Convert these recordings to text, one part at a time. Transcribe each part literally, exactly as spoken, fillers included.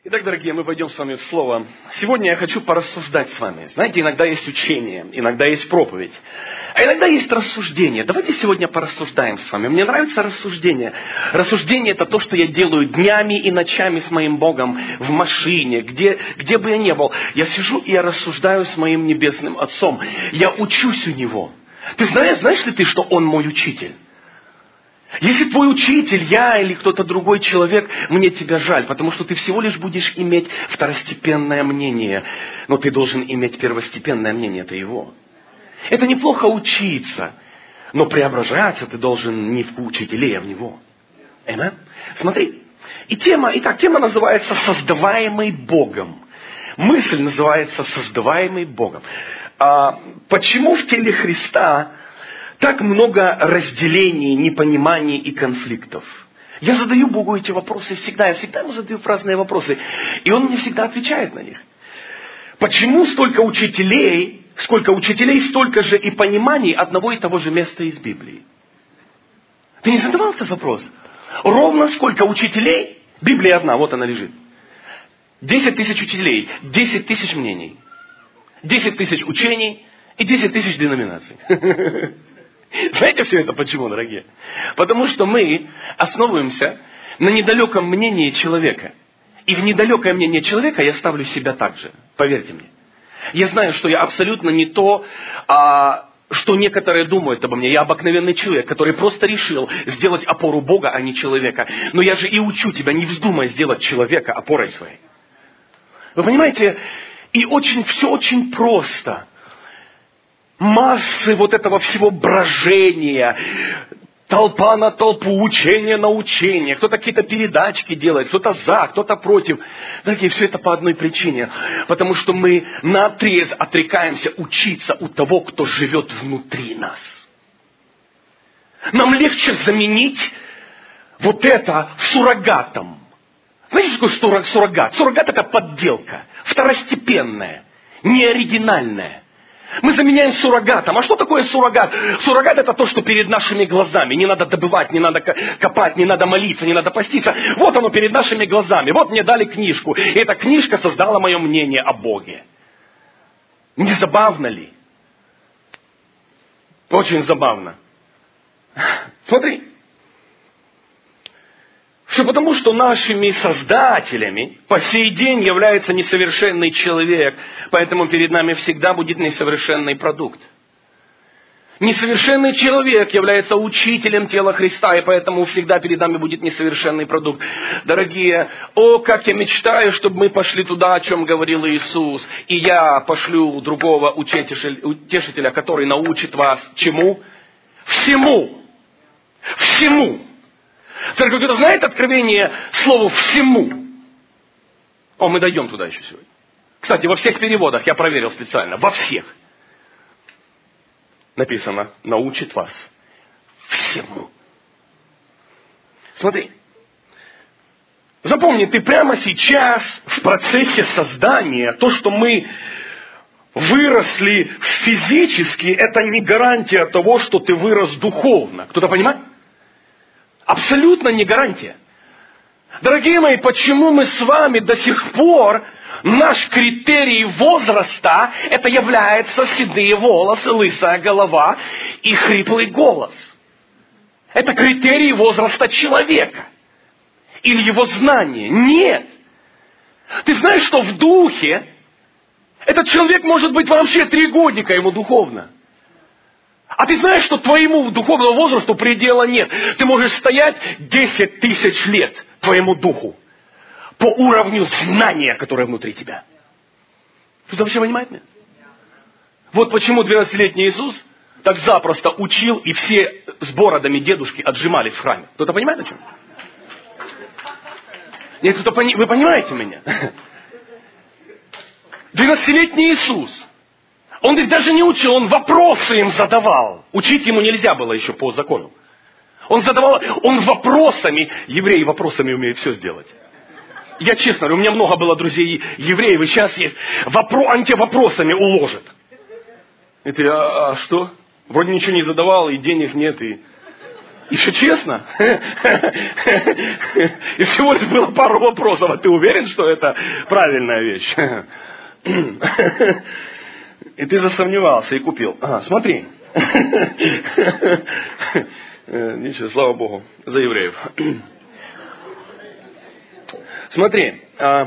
Итак, дорогие, мы пойдем с вами в Слово. Сегодня я хочу порассуждать с вами. Знаете, иногда есть учение, иногда есть проповедь, а иногда есть рассуждение. Давайте сегодня порассуждаем с вами. Мне нравится рассуждение. Рассуждение – это то, что я делаю днями и ночами с моим Богом в машине, где, где бы я ни был. Я сижу и я рассуждаю с моим Небесным Отцом. Я учусь у Него. Ты знаешь, знаешь ли ты, что Он мой учитель? Если твой учитель, я или кто-то другой человек, мне тебя жаль, потому что ты всего лишь будешь иметь второстепенное мнение, но ты должен иметь первостепенное мнение, это его. Это неплохо учиться, но преображаться ты должен не в учителей, а в него. Аминь. Смотри, и тема, итак, тема называется «Создаваемый Богом». Мысль называется «Создаваемый Богом». А почему в теле Христа так много разделений, непониманий и конфликтов? Я задаю Богу эти вопросы всегда. Я всегда ему задаю разные вопросы. И Он мне всегда отвечает на них. Почему столько учителей, сколько учителей, столько же и пониманий одного и того же места из Библии? Ты не задавал этот вопрос? Ровно сколько учителей? Библия одна, вот она лежит. Десять тысяч учителей, десять тысяч мнений, десять тысяч учений и десять тысяч деноминаций. Знаете все это почему, дорогие? Потому что мы основываемся на недалеком мнении человека. И в недалекое мнение человека я ставлю себя так же. Поверьте мне. Я знаю, что я абсолютно не то, а, что некоторые думают обо мне. Я обыкновенный человек, который просто решил сделать опору Бога, а не человека. Но я же и учу тебя, не вздумай сделать человека опорой своей. Вы понимаете, и очень, все очень просто. Массы вот этого всего брожения, толпа на толпу, учение на учение, кто-то какие-то передачки делает, кто-то за, кто-то против. Дорогие, все это по одной причине. Потому что мы наотрез отрекаемся учиться у того, кто живет внутри нас. Нам легче заменить вот это суррогатом. Знаете, что такое суррогат? Суррогат – это подделка, второстепенная, неоригинальная. Мы заменяем суррогатом. А что такое суррогат? Суррогат – это то, что перед нашими глазами. Не надо добывать, не надо копать, не надо молиться, не надо поститься. Вот оно перед нашими глазами. Вот мне дали книжку. И эта книжка создала мое мнение о Боге. Не забавно ли? Очень забавно. Смотри. Все потому, что нашими создателями по сей день является несовершенный человек, поэтому перед нами всегда будет несовершенный продукт. Несовершенный человек является учителем тела Христа, и поэтому всегда перед нами будет несовершенный продукт. Дорогие, о, как я мечтаю, чтобы мы пошли туда, о чем говорил Иисус, и я пошлю другого утешителя, который научит вас чему? Всему. Всему. Церковь, кто-то знает откровение слову «всему»? О, мы дойдем туда еще сегодня. Кстати, во всех переводах, я проверил специально, во всех написано «научит вас всему». Смотри. Запомни, ты прямо сейчас в процессе создания, то, что мы выросли физически, это не гарантия того, что ты вырос духовно. Кто-то понимает? Абсолютно не гарантия. Дорогие мои, почему мы с вами до сих пор, наш критерий возраста, это является седые волосы, лысая голова и хриплый голос. Это критерий возраста человека. Или его знания. Нет. Ты знаешь, что в духе этот человек может быть вообще три годика ему духовно. А ты знаешь, что твоему духовному возрасту предела нет. Ты можешь стоять десять тысяч лет твоему духу по уровню знания, которое внутри тебя. Кто-то вообще понимает меня? Вот почему двенадцатилетний Иисус так запросто учил, и все с бородами дедушки отжимались в храме. Кто-то понимает о чем? Нет, кто-то пони... Вы понимаете меня? двенадцатилетний Иисус. Он их даже не учил, он вопросы им задавал. Учить ему нельзя было еще по закону. Он задавал, он вопросами, евреи вопросами умеют все сделать. Я честно говорю, у меня много было друзей евреев, и сейчас есть, вопро, они тебя вопросами уложат. И ты, а, а что? Вроде ничего не задавал, и денег нет, и Еще честно? И всего лишь было пару вопросов. А ты уверен, что это правильная вещь? И ты засомневался и купил. Ага, смотри. Ничего, слава Богу, за евреев. Смотри.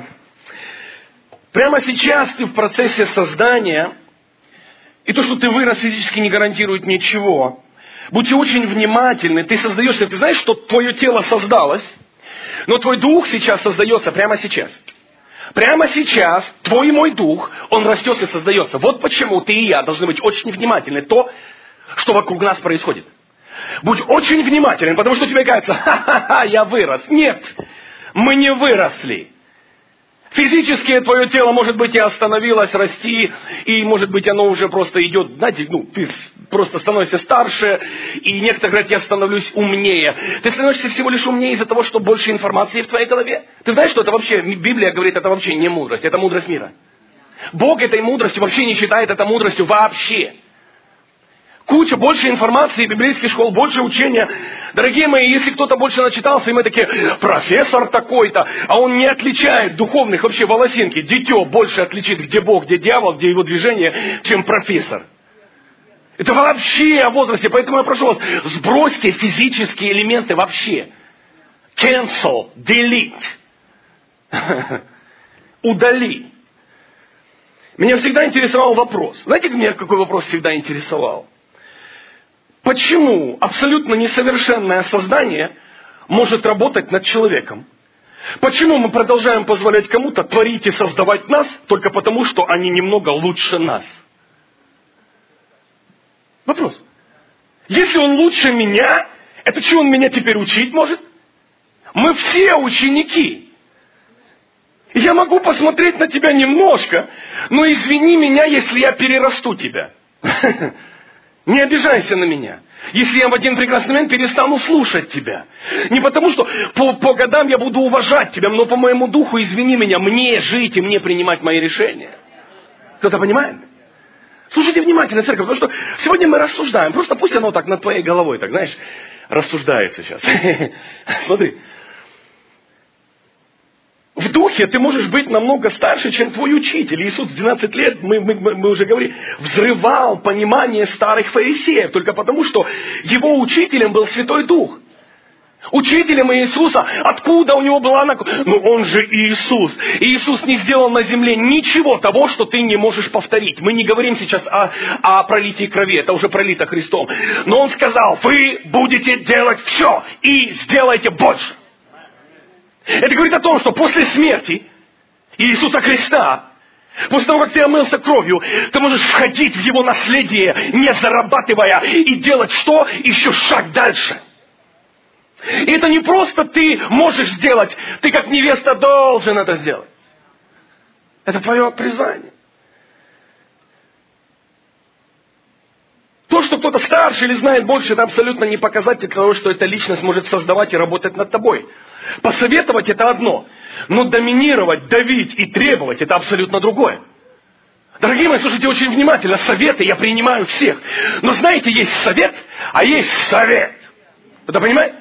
Прямо сейчас ты в процессе создания, и то, что ты вырос физически, не гарантирует ничего. Будьте очень внимательны. Ты создаешься, ты знаешь, что твое тело создалось, но твой дух сейчас создается прямо сейчас. Прямо сейчас твой и мой дух, он растет и создается. Вот почему ты и я должны быть очень внимательны то, что вокруг нас происходит. Будь очень внимателен, потому что тебе кажется, ха-ха-ха, я вырос. Нет, мы не выросли. Физически твое тело, может быть, и остановилось расти, и, может быть, оно уже просто идет, знаете, ну, ты просто становишься старше, и некоторые говорят, я становлюсь умнее. Ты становишься всего лишь умнее из-за того, что больше информации в твоей голове. Ты знаешь, что это вообще, Библия говорит, это вообще не мудрость, это мудрость мира. Бог этой мудростью вообще не считает это мудростью вообще. Куча, больше информации, библейских школ, больше учения. Дорогие мои, если кто-то больше начитался, и мы такие, профессор такой-то, а он не отличает духовных вообще волосинки. Дитё больше отличит, где Бог, где дьявол, где его движение, чем профессор. Это вообще о возрасте. Поэтому я прошу вас, сбросьте физические элементы вообще. Cancel, delete. Удали. Меня всегда интересовал вопрос. Знаете, меня какой вопрос всегда интересовал? Почему абсолютно несовершенное создание может работать над человеком? Почему мы продолжаем позволять кому-то творить и создавать нас, только потому, что они немного лучше нас? Вопрос. Если он лучше меня, это что, он меня теперь учить может? Мы все ученики. Я могу посмотреть на тебя немножко, но извини меня, если я перерасту тебя. Не обижайся на меня. Если я в один прекрасный момент перестану слушать тебя. Не потому, что по, по годам я буду уважать тебя, но по моему духу, извини меня, мне жить и мне принимать мои решения. Кто-то понимает? Слушайте внимательно, церковь, потому что сегодня мы рассуждаем. Просто пусть оно так над твоей головой, так знаешь, рассуждается сейчас. Смотри. В духе ты можешь быть намного старше, чем твой учитель. Иисус в двенадцать лет, мы, мы, мы уже говорили, взрывал понимание старых фарисеев, только потому, что его учителем был Святой Дух. Учителем Иисуса, откуда у него была... Ну, он же Иисус. И Иисус не сделал на земле ничего того, что ты не можешь повторить. Мы не говорим сейчас о, о пролитии крови, это уже пролито Христом. Но Он сказал, вы будете делать все и сделайте больше. Это говорит о том, что после смерти Иисуса Христа, после того, как ты омылся кровью, ты можешь входить в Его наследие, не зарабатывая, и делать что? Еще шаг дальше. И это не просто ты можешь сделать, ты как невеста должен это сделать. Это твое призвание. То, что кто-то старше или знает больше, это абсолютно не показатель того, что эта личность может создавать и работать над тобой. Посоветовать – это одно, но доминировать, давить и требовать – это абсолютно другое. Дорогие мои, слушайте очень внимательно. Советы я принимаю всех. Но знаете, есть совет, а есть совет. Это понимаете?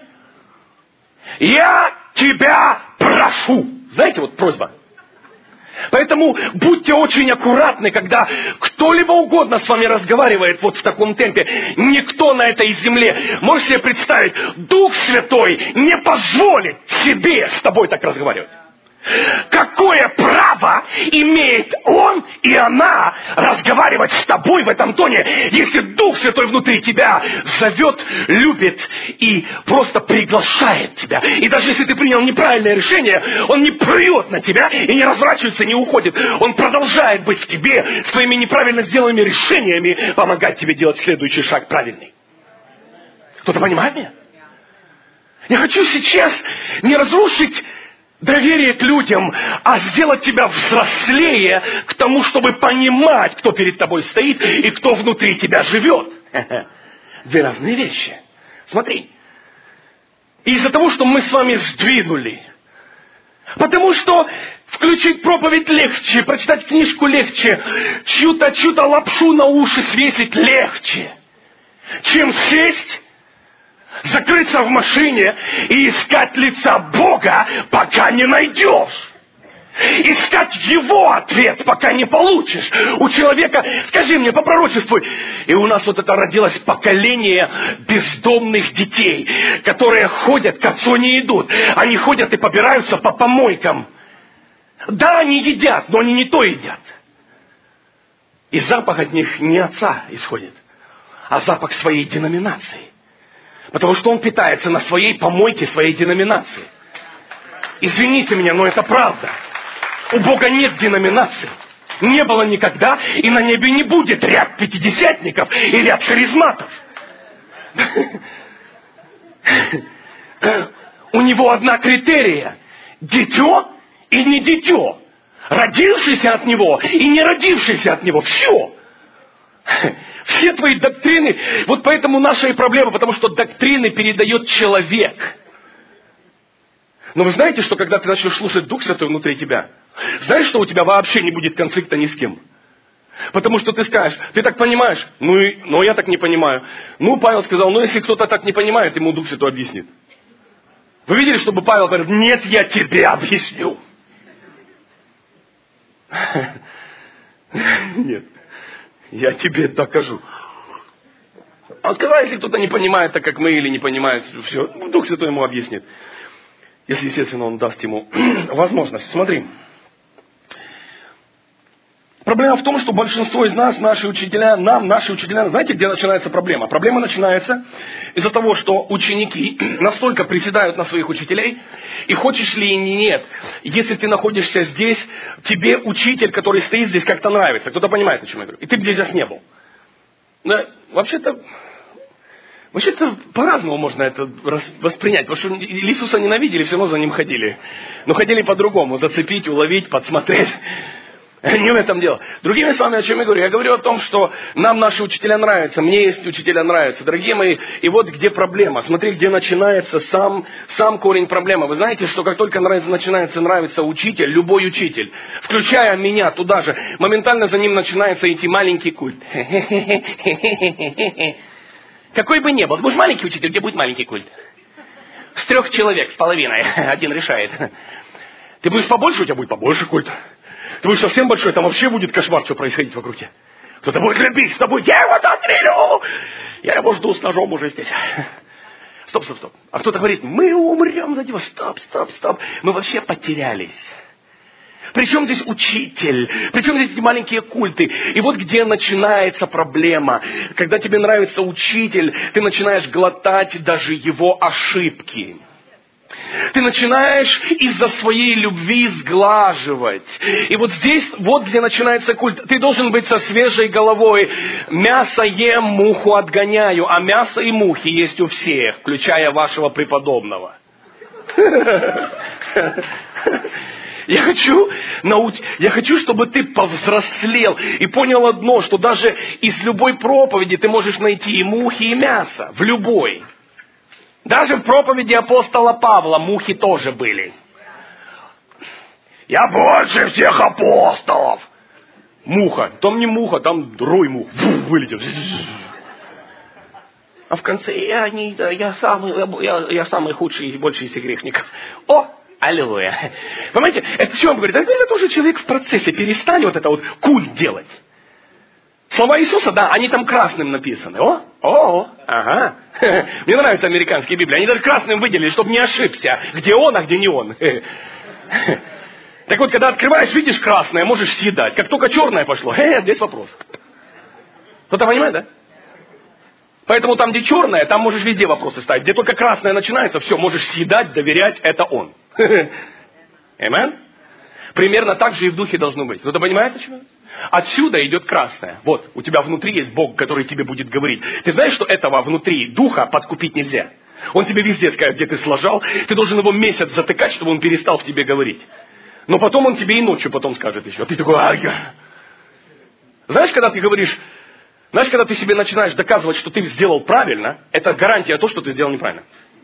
Я тебя прошу. Знаете, вот просьба. Поэтому будьте очень аккуратны, когда кто-либо угодно с вами разговаривает вот в таком темпе. Никто на этой земле, можете себе представить, Дух Святой не позволит себе с тобой так разговаривать. Какое право имеет он и она разговаривать с тобой в этом тоне, если Дух Святой внутри тебя зовет, любит и просто приглашает тебя. И даже если ты принял неправильное решение, он не плюет на тебя и не разворачивается, не уходит. Он продолжает быть в тебе с твоими неправильно сделанными решениями, помогать тебе делать следующий шаг правильный. Кто-то понимает меня? Я хочу сейчас не разрушить доверие к людям, а сделать тебя взрослее к тому, чтобы понимать, кто перед тобой стоит и кто внутри тебя живет. Две разные вещи. Смотри. Из-за того, что мы с вами сдвинули. Потому что включить проповедь легче, прочитать книжку легче, чью-то, чью-то лапшу на уши свесить легче, чем сесть Закрыться в машине и искать лица Бога, пока не найдешь. Искать Его ответ, пока не получишь. У человека, скажи мне, попророчествуй. И у нас вот это родилось поколение бездомных детей, которые ходят, к отцу не идут. Они ходят и побираются по помойкам. Да, они едят, но они не то едят. И запах от них не отца исходит, а запах своей деноминации. Потому что он питается на своей помойке, своей деноминации. Извините меня, но это правда. У Бога нет деноминации. Не было никогда, и на небе не будет ряд пятидесятников и ряд харизматов. У него одна критерия. Дитё и не дитё. Родившийся от него и не родившийся от него. Все. Все твои доктрины. Вот поэтому наша и проблема, потому что доктрины передает человек. Но вы знаете, что когда ты начнешь слушать Дух Святой внутри тебя, знаешь, что у тебя вообще не будет конфликта ни с кем? Потому что ты скажешь, ты так понимаешь? Ну, и, ну я так не понимаю. Ну, Павел сказал, ну, если кто-то так не понимает, ему Дух Святой объяснит. Вы видели, чтобы Павел говорит, нет, я тебе объясню. Нет, я тебе докажу. Он сказал, если кто-то не понимает так, как мы, или не понимает, все, Дух Святой ему объяснит. Если, естественно, он даст ему возможность. Смотри. Проблема в том, что большинство из нас, наши учителя, нам, наши учителя, знаете, где начинается проблема? Проблема начинается из-за того, что ученики настолько приседают на своих учителей, и хочешь ли и нет, если ты находишься здесь, тебе учитель, который стоит здесь, как-то нравится. Кто-то понимает, о чем я говорю. И ты бы здесь не был. Да, вообще-то... Вообще-то по-разному можно это воспринять, потому что Иисуса ненавидели, все равно за ним ходили. Но ходили по-другому, зацепить, уловить, подсмотреть. Не в этом дело. Другими словами, о чем я говорю? Я говорю о том, что нам наши учителя нравятся, мне есть учителя нравятся. Дорогие мои, и вот где проблема. Смотри, где начинается сам, сам корень проблемы. Вы знаете, что как только начинается нравиться учитель, любой учитель, включая меня туда же, моментально за ним начинается идти маленький культ. Какой бы ни был. Будешь маленький учитель, где будет маленький культ? С трех человек, с половиной. Один решает. Ты будешь побольше, у тебя будет побольше культ. Ты будешь совсем большой, там вообще будет кошмар, что происходит вокруг тебя. Кто-то будет любить с тобой. Я его застрелю! Я его жду с ножом уже здесь. Стоп, стоп, стоп. А кто-то говорит, мы умрем за него. Стоп, стоп, стоп. Мы вообще потерялись. Причем здесь учитель? Причем здесь эти маленькие культы? И вот где начинается проблема. Когда тебе нравится учитель, ты начинаешь глотать даже его ошибки. Ты начинаешь из-за своей любви сглаживать. И вот здесь, вот где начинается культ. Ты должен быть со свежей головой. Мясо ем, муху отгоняю. А мясо и мухи есть у всех, включая вашего преподобного. Я хочу, науч... я хочу, чтобы ты повзрослел и понял одно, что даже из любой проповеди ты можешь найти и мухи, и мясо. В любой. Даже в проповеди апостола Павла мухи тоже были. Я больше всех апостолов. Муха. Там не муха, там рой мух. Вылетел. А в конце я, не, я, самый, я, я самый худший и больший из грешников. О! Аллилуйя. Понимаете, это что он говорит? Это тоже человек в процессе. Перестань вот это вот культ делать. Слова Иисуса, да, они там красным написаны. О, о, ага. Мне нравятся американские Библии. Они даже красным выделили, чтобы не ошибся. Где он, а где не он. Так вот, когда открываешь, видишь красное, можешь съедать. Как только черное пошло, э, здесь вопрос. Кто-то понимает, да? Поэтому там, где черное, там можешь везде вопросы ставить. Где только красное начинается, все, можешь съедать, доверять, это он. Аминь? Примерно так же и в духе должно быть. Кто-то понимает, почему? Отсюда идет красное. Вот, у тебя внутри есть Бог, который тебе будет говорить. Ты знаешь, что этого внутри духа подкупить нельзя? Он тебе везде скажет, где ты сложал. Ты должен его месяц затыкать, чтобы он перестал в тебе говорить. Но потом он тебе и ночью потом скажет еще. Ты такой, ай, знаешь, когда ты говоришь... Знаешь, когда ты себе начинаешь доказывать, что ты сделал правильно, это гарантия того, что ты сделал неправильно.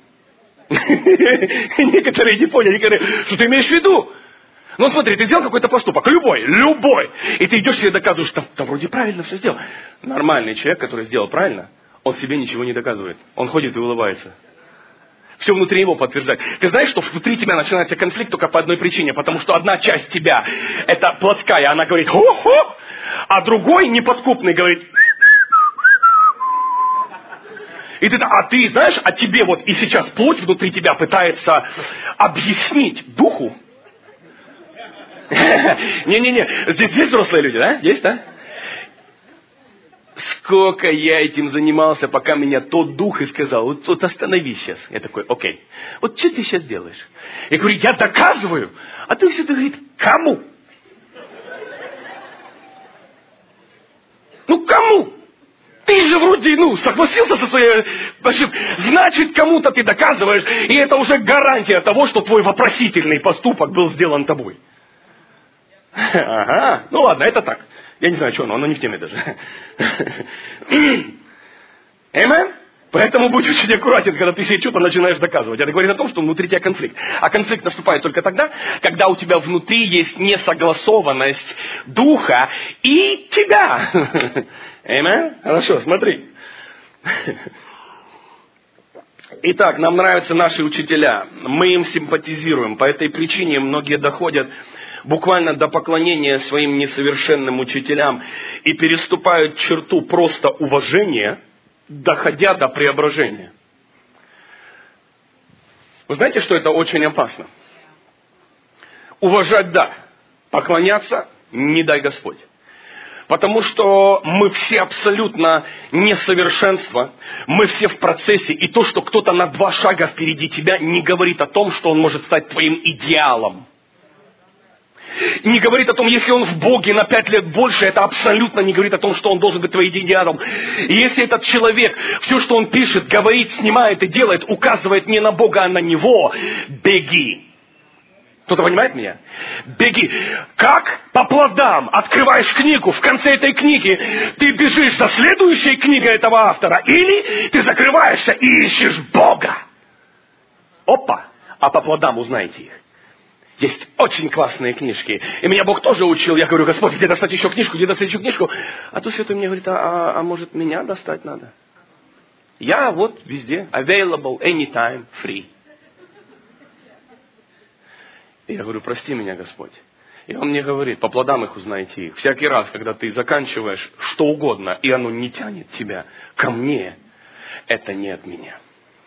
Некоторые не поняли, некоторые, что ты имеешь в виду? Ну смотри, ты сделал какой-то поступок, любой, любой, и ты идешь себе доказываешь, что там вроде правильно все сделал. Нормальный человек, который сделал правильно, Он себе ничего не доказывает. Он ходит и улыбается. Все внутри его подтверждает. Ты знаешь, что внутри тебя начинается конфликт только по одной причине. Потому что одна часть тебя, это плотская, она говорит «хо-хо», а другой неподкупный говорит и ты, а ты знаешь, а тебе вот и сейчас плоть внутри тебя пытается объяснить духу. Не-не-не, здесь есть взрослые люди, да? Есть, да? Сколько я этим занимался, пока меня тот дух и сказал, вот, вот остановись сейчас. Я такой, окей, вот что ты сейчас делаешь? Я говорю, я доказываю. А ты все говорит, кому? Ну, кому? Ты же вроде, ну, согласился со своей ошибкой. Значит, кому-то ты доказываешь, и это уже гарантия того, что твой вопросительный поступок был сделан тобой. Ага, ну ладно, это так. Я не знаю, что оно, оно не в теме даже. Amen? Поэтому будь очень аккуратен, когда ты себе что-то начинаешь доказывать. Это говорит о том, что внутри тебя конфликт. А конфликт наступает только тогда, когда у тебя внутри есть несогласованность духа и тебя. Amen? Хорошо, смотри. Итак, нам нравятся наши учителя. Мы им симпатизируем. По этой причине многие доходят буквально до поклонения своим несовершенным учителям и переступают черту просто уважения, доходя до преображения. Вы знаете, что это очень опасно? Уважать – да, поклоняться – не дай Господь. Потому что мы все абсолютно несовершенство, мы все в процессе, и то, что кто-то на два шага впереди тебя, не говорит о том, что он может стать твоим идеалом. Не говорит о том, если он в Боге на пять лет больше, это абсолютно не говорит о том, что он должен быть твоим идеалом. И если этот человек, все, что он пишет, говорит, снимает и делает, указывает не на Бога, а на него, беги. Кто-то понимает меня? Беги. Как? По плодам. Открываешь книгу. В конце этой книги ты бежишь за следующей книгой этого автора. Или ты закрываешься и ищешь Бога. Опа. А по плодам узнаете их. Есть очень классные книжки. И меня Бог тоже учил. Я говорю, Господь, где достать еще книжку, где достать еще книжку? А тут Святой мне говорит, а, а, а может меня достать надо? Я вот везде. Available, anytime, free. И я говорю, прости меня, Господь. И Он мне говорит, по плодам их узнаете их. Всякий раз, когда ты заканчиваешь что угодно, и оно не тянет тебя ко мне, это не от меня.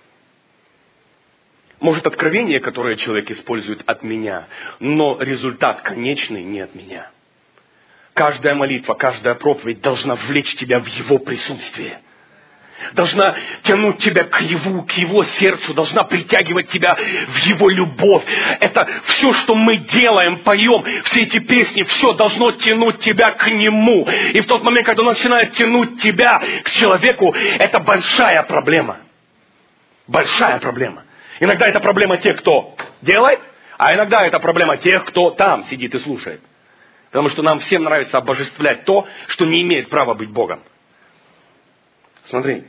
Может, откровение, которое человек использует, от меня, но результат конечный не от меня. Каждая молитва, каждая проповедь должна ввлечь тебя в Его присутствие. Должна тянуть тебя к Его, к Его сердцу, должна притягивать тебя в Его любовь. Это все, что мы делаем, поем, все эти песни, все должно тянуть тебя к Нему. И в тот момент, когда Он начинает тянуть тебя к человеку, это большая проблема. Большая проблема. Иногда это проблема тех, кто делает, а иногда это проблема тех, кто там сидит и слушает. Потому что нам всем нравится обожествлять то, что не имеет права быть Богом. Смотри.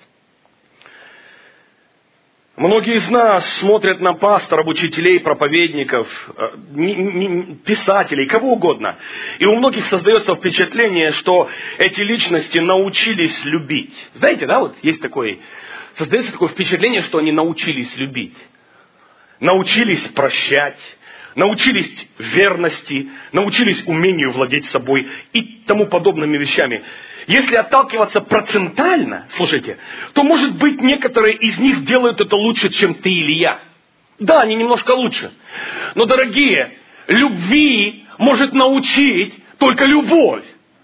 Многие из нас смотрят на пасторов, учителей, проповедников, писателей, кого угодно. И у многих создается впечатление, что эти личности научились любить. Знаете, да, вот есть такой, создается такое впечатление, что они научились любить. Научились прощать, научились верности, научились умению владеть собой и тому подобными вещами. Если отталкиваться процентально, слушайте, то, может быть, некоторые из них делают это лучше, чем ты или я. Да, они немножко лучше. Но, дорогие, любви может научить только любовь.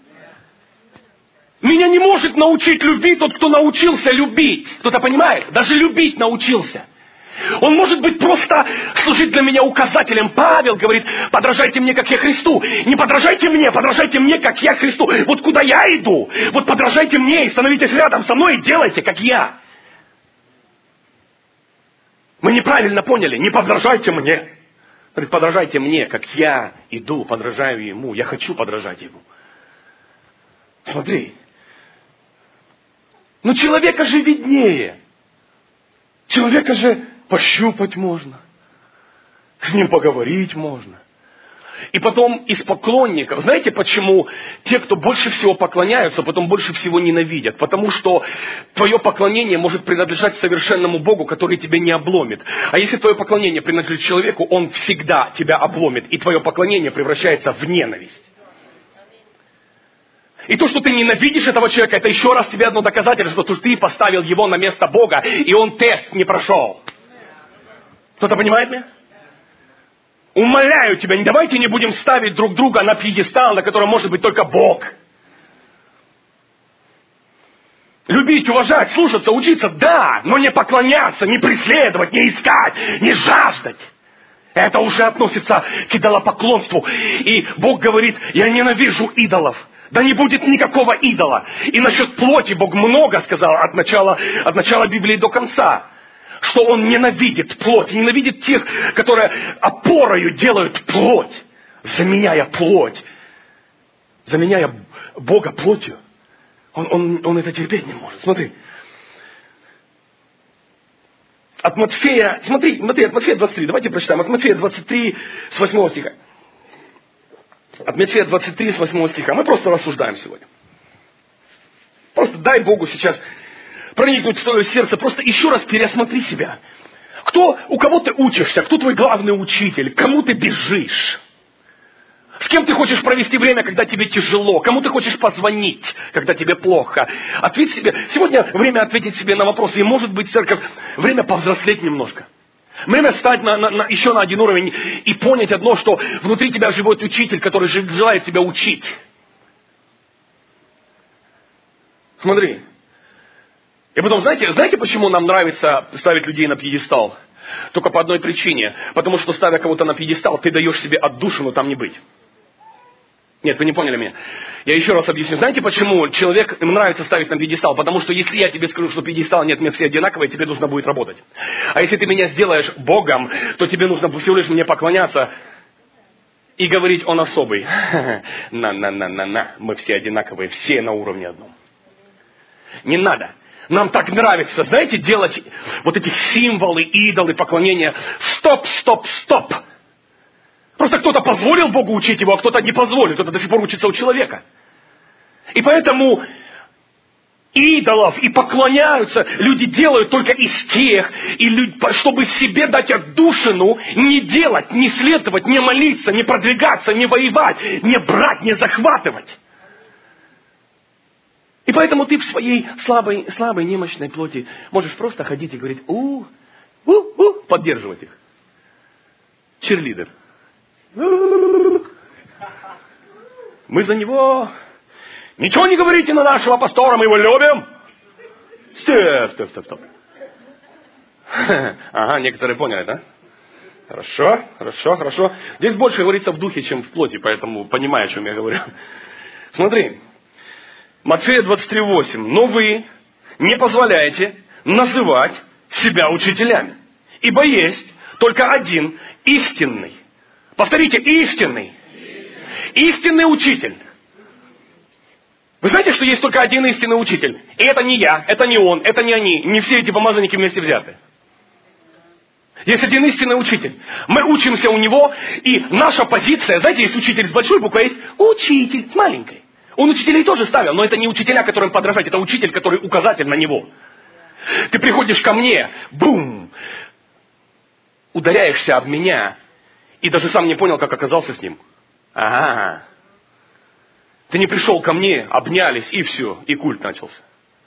Меня не может научить любви тот, кто научился любить. Кто-то понимает? Даже любить научился. Он может быть просто служить для меня указателем. Павел говорит, подражайте мне, как я Христу. Не подражайте мне, подражайте мне, как я Христу. Вот куда я иду, вот подражайте мне и становитесь рядом со мной и делайте, как я. Мы неправильно поняли, не подражайте мне. Говорит, подражайте мне, как я иду, подражаю Ему. Я хочу подражать Ему. Смотри. Ну человека же виднее. Человека же пощупать можно. С ним поговорить можно. И потом из поклонников. Знаете, почему те, кто больше всего поклоняются, потом больше всего ненавидят? Потому что твое поклонение может принадлежать совершенному Богу, который тебя не обломит. А если твое поклонение принадлежит человеку, он всегда тебя обломит. И твое поклонение превращается в ненависть. И то, что ты ненавидишь этого человека, это еще раз тебе одно доказательство, что ты поставил его на место Бога, и он тест не прошел. Кто-то понимает меня? Умоляю тебя, не давайте не будем ставить друг друга на пьедестал, на котором может быть только Бог. Любить, уважать, слушаться, учиться, да, но не поклоняться, не преследовать, не искать, не жаждать. Это уже относится к идолопоклонству. И Бог говорит, я ненавижу идолов. Да не будет никакого идола. И насчет плоти Бог много сказал от начала, от начала Библии до конца. Что Он ненавидит плоть, ненавидит тех, которые опорою делают плоть, заменяя плоть, заменяя Бога плотью. Он, он, он это терпеть не может. Смотри. От Матфея, смотри, смотри, от Матфея двадцать три, давайте прочитаем. От Матфея двадцать три, с восьмого стиха. От Матфея двадцать три, с восьмого стиха. Мы просто рассуждаем сегодня. Просто дай Богу сейчас проникнуть в твое сердце, просто еще раз пересмотри себя. Кто, у кого ты учишься, кто твой главный учитель, кому ты бежишь? С кем ты хочешь провести время, когда тебе тяжело? Кому ты хочешь позвонить, когда тебе плохо? Ответь себе. Сегодня время ответить себе на вопросы. И может быть, церковь, время повзрослеть немножко. Время встать на, на, на, еще на один уровень и понять одно, что внутри тебя живет учитель, который желает тебя учить. Смотри. И потом, знаете, знаете, почему нам нравится ставить людей на пьедестал? Только по одной причине. Потому что, ставя кого-то на пьедестал, ты даешь себе отдушину там не быть. Нет, вы не поняли меня. Я еще раз объясню. Знаете, почему человек, ему нравится ставить на пьедестал? Потому что если я тебе скажу, что пьедестал нет, мы все одинаковые, тебе нужно будет работать. А если ты меня сделаешь Богом, то тебе нужно всего лишь мне поклоняться и говорить, он особый. На-на-на-на-на. Мы все одинаковые, все на уровне одном. Не надо. Нам так нравится, знаете, делать вот эти символы, идолы, поклонения. Стоп, стоп, стоп. Просто кто-то позволил Богу учить его, а кто-то не позволил. Кто-то до сих пор учится у человека. И поэтому идолов и поклоняются люди делают только из тех, и чтобы себе дать отдушину, не делать, не следовать, не молиться, не продвигаться, не воевать, не брать, не захватывать. И поэтому ты в своей слабой, слабой, немощной плоти можешь просто ходить и говорить, у, у, у, поддерживать их. Черлидер. Мы за него. Ничего не говорите на нашего пастора, мы его любим. Стоп, стоп, стоп, стоп. Ага, некоторые поняли, да? Хорошо, хорошо, хорошо. Здесь больше говорится в духе, чем в плоти, поэтому понимаю, о чем я говорю. Смотри. Матфея двадцать три, восемь. Но вы не позволяете называть себя учителями. Ибо есть только один истинный. Повторите, истинный. Истинный учитель. Вы знаете, что есть только один истинный учитель? И это не я, это не он, это не они, не все эти помазанники вместе взяты. Есть один истинный учитель. Мы учимся у него, и наша позиция, знаете, есть учитель с большой буквы, а есть учитель с маленькой. Он учителей тоже ставил, но это не учителя, которым подражать, это учитель, который указатель на него. Ты приходишь ко мне, бум, ударяешься об меня, и даже сам не понял, как оказался с ним. Ага. Ты не пришел ко мне, обнялись, и все, и культ начался.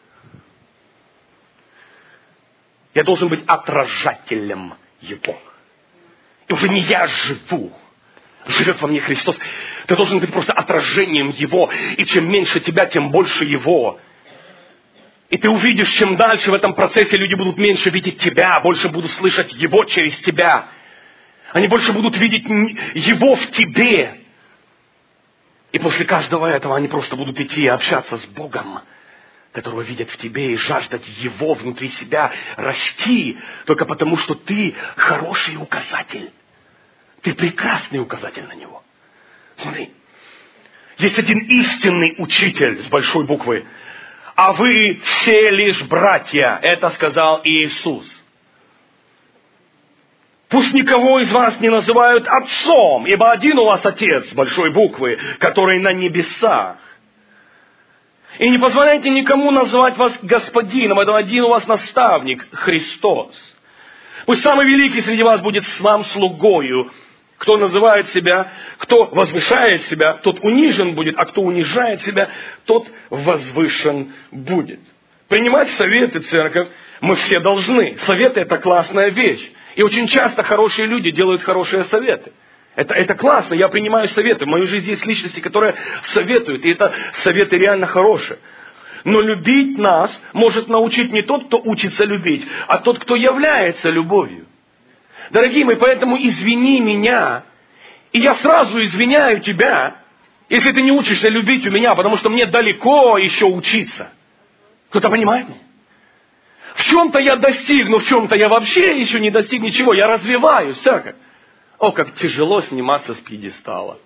Я должен быть отражателем его. И уже не я живу. Живет во мне Христос. Ты должен быть просто отражением Его. И чем меньше тебя, тем больше Его. И ты увидишь, чем дальше в этом процессе люди будут меньше видеть тебя, больше будут слышать Его через тебя. Они больше будут видеть Его в тебе. И после каждого этого они просто будут идти и общаться с Богом, которого видят в тебе, и жаждать Его внутри себя, расти, только потому, что ты хороший указатель. Ты прекрасный указатель на него. Смотри. Есть один истинный учитель с большой буквы. А вы все лишь братья. Это сказал Иисус. Пусть никого из вас не называют отцом, ибо один у вас Отец с большой буквы, который на небесах. И не позволяйте никому назвать вас господином, это один у вас наставник, Христос. Пусть самый великий среди вас будет с вам слугою. Кто называет себя, кто возвышает себя, тот унижен будет, а кто унижает себя, тот возвышен будет. Принимать советы, церковь, мы все должны. Советы – это классная вещь. И очень часто хорошие люди делают хорошие советы. Это, это классно, я принимаю советы. В моей жизни есть личности, которые советуют, и это советы реально хорошие. Но любить нас может научить не тот, кто учится любить, а тот, кто является любовью. Дорогие мои, поэтому извини меня, и я сразу извиняю тебя, если ты не учишься любить у меня, потому что мне далеко еще учиться. Кто-то понимает меня? В чем-то я достиг, но в чем-то я вообще еще не достиг ничего. Я развиваюсь, церковь. О, как тяжело сниматься с пьедестала.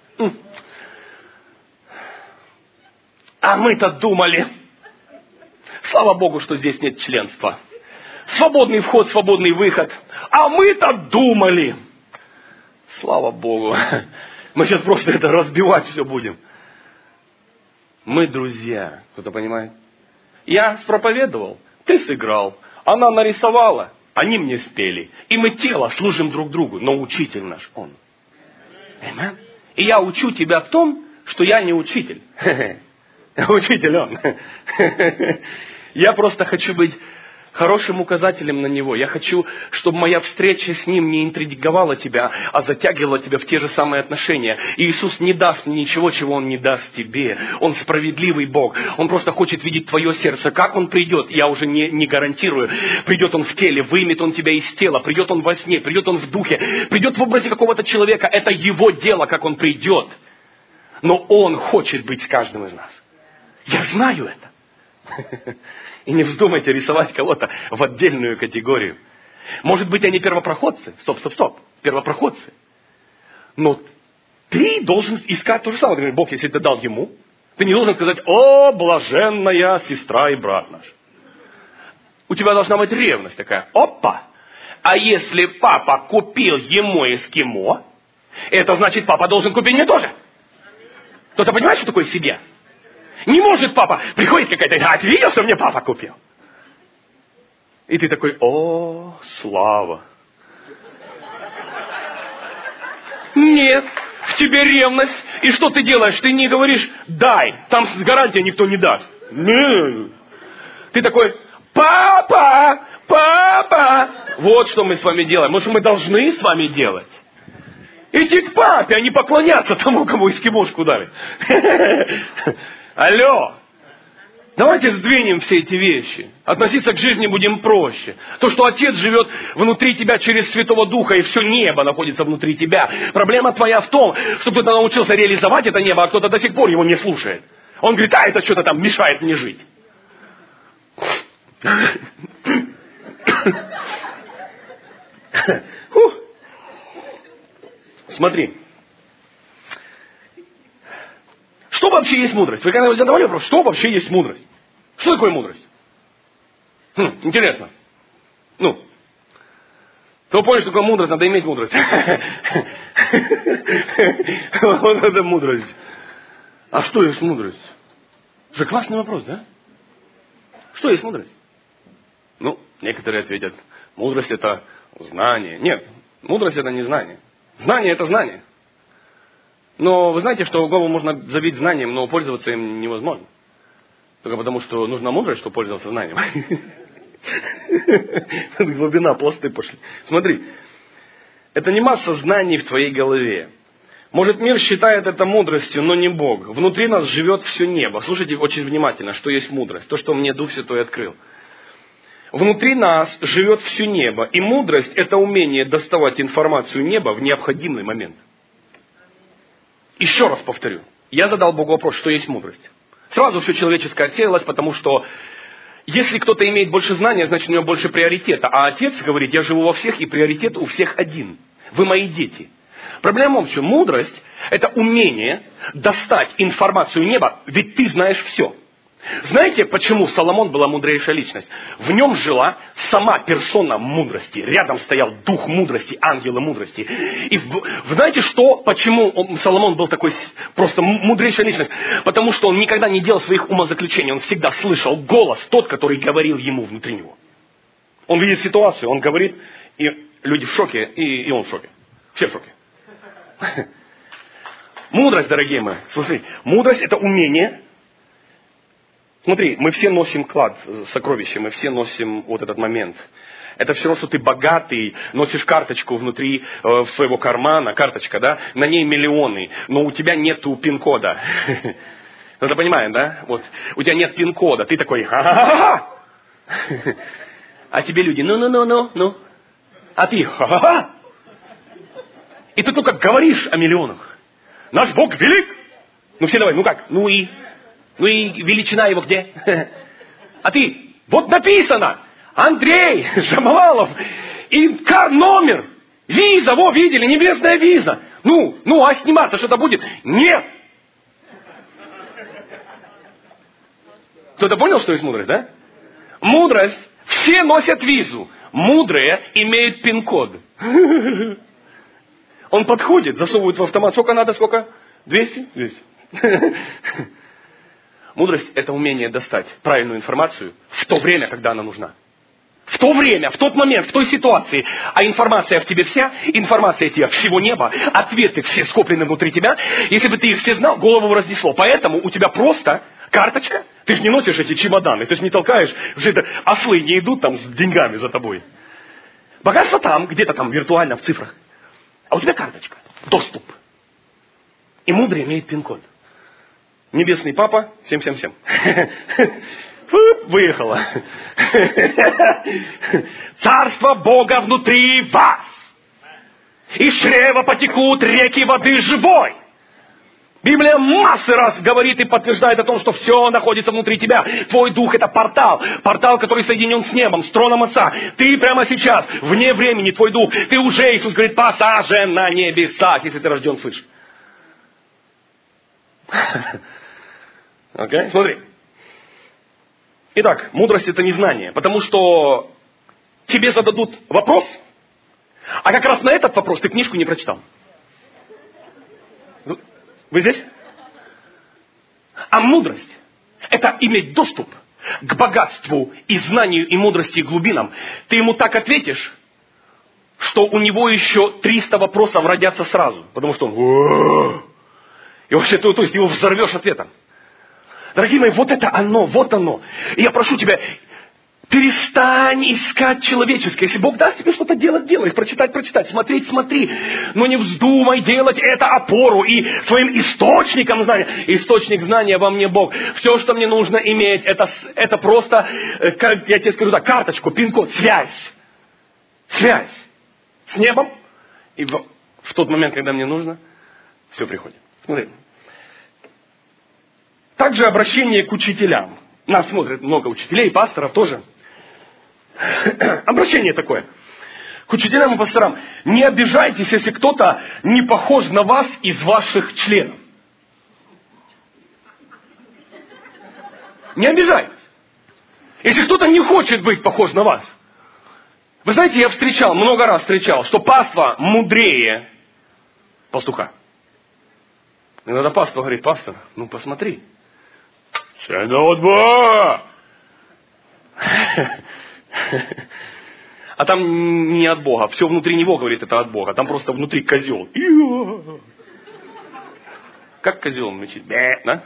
А мы-то думали. Слава Богу, что здесь нет членства. Свободный вход, свободный выход. А мы-то думали. Слава Богу. Мы сейчас просто это разбивать все будем. Мы друзья. Кто-то понимает? Я проповедовал, ты сыграл. Она нарисовала, они мне спели. И мы тело служим друг другу, но учитель наш Он. Amen. И я учу тебя в том, что я не учитель. Учитель Он. Я просто хочу быть хорошим указателем на Него. Я хочу, чтобы моя встреча с Ним не интриговала тебя, а затягивала тебя в те же самые отношения. И Иисус не даст мне ничего, чего Он не даст тебе. Он справедливый Бог. Он просто хочет видеть твое сердце. Как Он придет, я уже не, не гарантирую. Придет Он в теле, вымет Он тебя из тела. Придет Он во сне, придет Он в духе. Придет в образе какого-то человека. Это Его дело, как Он придет. Но Он хочет быть с каждым из нас. Я знаю это. И не вздумайте рисовать кого-то в отдельную категорию. Может быть, они первопроходцы. Стоп, стоп, стоп. Первопроходцы. Но ты должен искать то же самое. Говорит, Бог, если ты дал ему, ты не должен сказать: о, блаженная сестра и брат наш. У тебя должна быть ревность такая. Опа! А если папа купил ему эскимо, это значит, папа должен купить мне тоже. Кто-то понимает, что такое семья? Не может папа, приходит какая-то, а ты видел, что мне папа купил? И ты такой: о, слава. Нет, в тебе ревность. И что ты делаешь? Ты не говоришь: дай, там с гарантией никто не даст. Нет. Ты такой: папа, папа. Вот что мы с вами делаем. Может, мы должны с вами делать? Идти к папе, а не поклоняться тому, кому эскимошку дали. Алло! Давайте сдвинем все эти вещи. Относиться к жизни будем проще. То, что Отец живет внутри тебя через Святого Духа, и все небо находится внутри тебя. Проблема твоя в том, что кто-то научился реализовать это небо, а кто-то до сих пор его не слушает. Он говорит: а это что-то там мешает мне жить. Смотри. Что вообще есть мудрость? Вы когда-нибудь задавали вопрос, что вообще есть мудрость? Что такое мудрость? Хм, интересно. Ну, кто понял, что такое мудрость, надо иметь мудрость. Вот это мудрость. А что есть мудрость? Это же классный вопрос, да? Что есть мудрость? Ну, некоторые ответят: мудрость это знание. Нет, мудрость это не знание. Знание это знание. Но вы знаете, что голову можно забить знанием, но пользоваться им невозможно. Только потому, что нужна мудрость, чтобы пользоваться знанием. Глубина, пласты пошли. Смотри, это не масса знаний в твоей голове. Может, мир считает это мудростью, но не Бог. Внутри нас живет все небо. Слушайте очень внимательно, что есть мудрость. То, что мне Дух Святой открыл. Внутри нас живет все небо. И мудрость – это умение доставать информацию неба в необходимый момент. Еще раз повторю. Я задал Богу вопрос, что есть мудрость. Сразу все человеческое отсеялось, потому что если кто-то имеет больше знания, значит у него больше приоритета. А Отец говорит: я живу во всех, и приоритет у всех один. Вы мои дети. Проблема в чем? Мудрость – это умение достать информацию неба, ведь ты знаешь все. Знаете, почему Соломон была мудрейшая личность? В нем жила сама персона мудрости. Рядом стоял дух мудрости, ангелы мудрости. И в, знаете что? Почему он, Соломон был такой просто мудрейшая личность? Потому что он никогда не делал своих умозаключений. Он всегда слышал голос, тот, который говорил ему внутри него. Он видит ситуацию, он говорит, и люди в шоке, и, и он в шоке. Все в шоке. Мудрость, дорогие мои, смотри, мудрость это умение. Смотри, мы все носим клад, сокровища, мы все носим вот этот момент. Это все равно, что ты богатый, носишь карточку внутри э, своего кармана, карточка, да, на ней миллионы, но у тебя нету пин-кода. Ну, ты понимаешь, да? Вот, у тебя нет пин-кода, ты такой, ха-ха-ха-ха. А тебе люди, ну-ну-ну-ну, ну. А ты, ха-ха-ха. И ты только говоришь о миллионах. Наш Бог велик. Ну все давай, ну как, ну и... Ну и величина его где? А ты, вот написано, Андрей Шамовалов, и кар-номер, виза, во, видели, небесная виза. Ну, ну, а сниматься что-то будет? Нет. Кто-то понял, что есть мудрость, да? Мудрость, все носят визу, мудрые имеют пин-код. Он подходит, засовывает в автомат, сколько надо, сколько? двести? двести. Мудрость – это умение достать правильную информацию в то время, когда она нужна. В то время, в тот момент, в той ситуации. А информация в тебе вся, информация тебе всего неба, ответы все скоплены внутри тебя. Если бы ты их все знал, голову разнесло. Поэтому у тебя просто карточка. Ты же не носишь эти чемоданы, ты же не толкаешь, уже это ослы не идут там с деньгами за тобой. Богатство там, где-то там виртуально в цифрах. А у тебя карточка, доступ. И мудрый имеет пин-код. Небесный папа, семь семь семь. Выехала. Царство Бога внутри вас. Из чрева потекут реки воды живой. Библия массы раз говорит и подтверждает о том, что все находится внутри тебя. Твой дух это портал. Портал, который соединен с небом, с троном Отца. Ты прямо сейчас, вне времени, твой дух. Ты уже, Иисус говорит, посажен на небесах, если ты рожден свыше. Окей, okay? Смотри. Итак, мудрость это не знание, потому что тебе зададут вопрос, а как раз на этот вопрос ты книжку не прочитал. Вы здесь? А мудрость это иметь доступ к богатству и знанию и мудрости и глубинам. Ты ему так ответишь, что у него еще триста вопросов родятся сразу, потому что он... И вообще, то, то есть его взорвешь ответом. Дорогие мои, вот это оно, вот оно. И я прошу тебя, перестань искать человеческое. Если Бог даст тебе что-то делать, делай. Прочитать, прочитать. Смотреть, смотри. Но не вздумай делать это опору и своим источником знания. Источник знания во мне Бог. Все, что мне нужно иметь, это, это просто, как я тебе скажу так, карточку, пин-код, связь. Связь с небом. И в, в тот момент, когда мне нужно, все приходит. Смотри. Также обращение к учителям. Нас смотрят много учителей, пасторов тоже. Обращение такое. К учителям и пасторам. Не обижайтесь, если кто-то не похож на вас из ваших членов. Не обижайтесь. Если кто-то не хочет быть похож на вас. Вы знаете, я встречал, много раз встречал, что паства мудрее пастуха. Иногда паства говорит, пастор, ну посмотри. Это от Бога. А там не от Бога. Все внутри него, говорит, это от Бога. Там просто внутри козел. Как козел мычит? Да?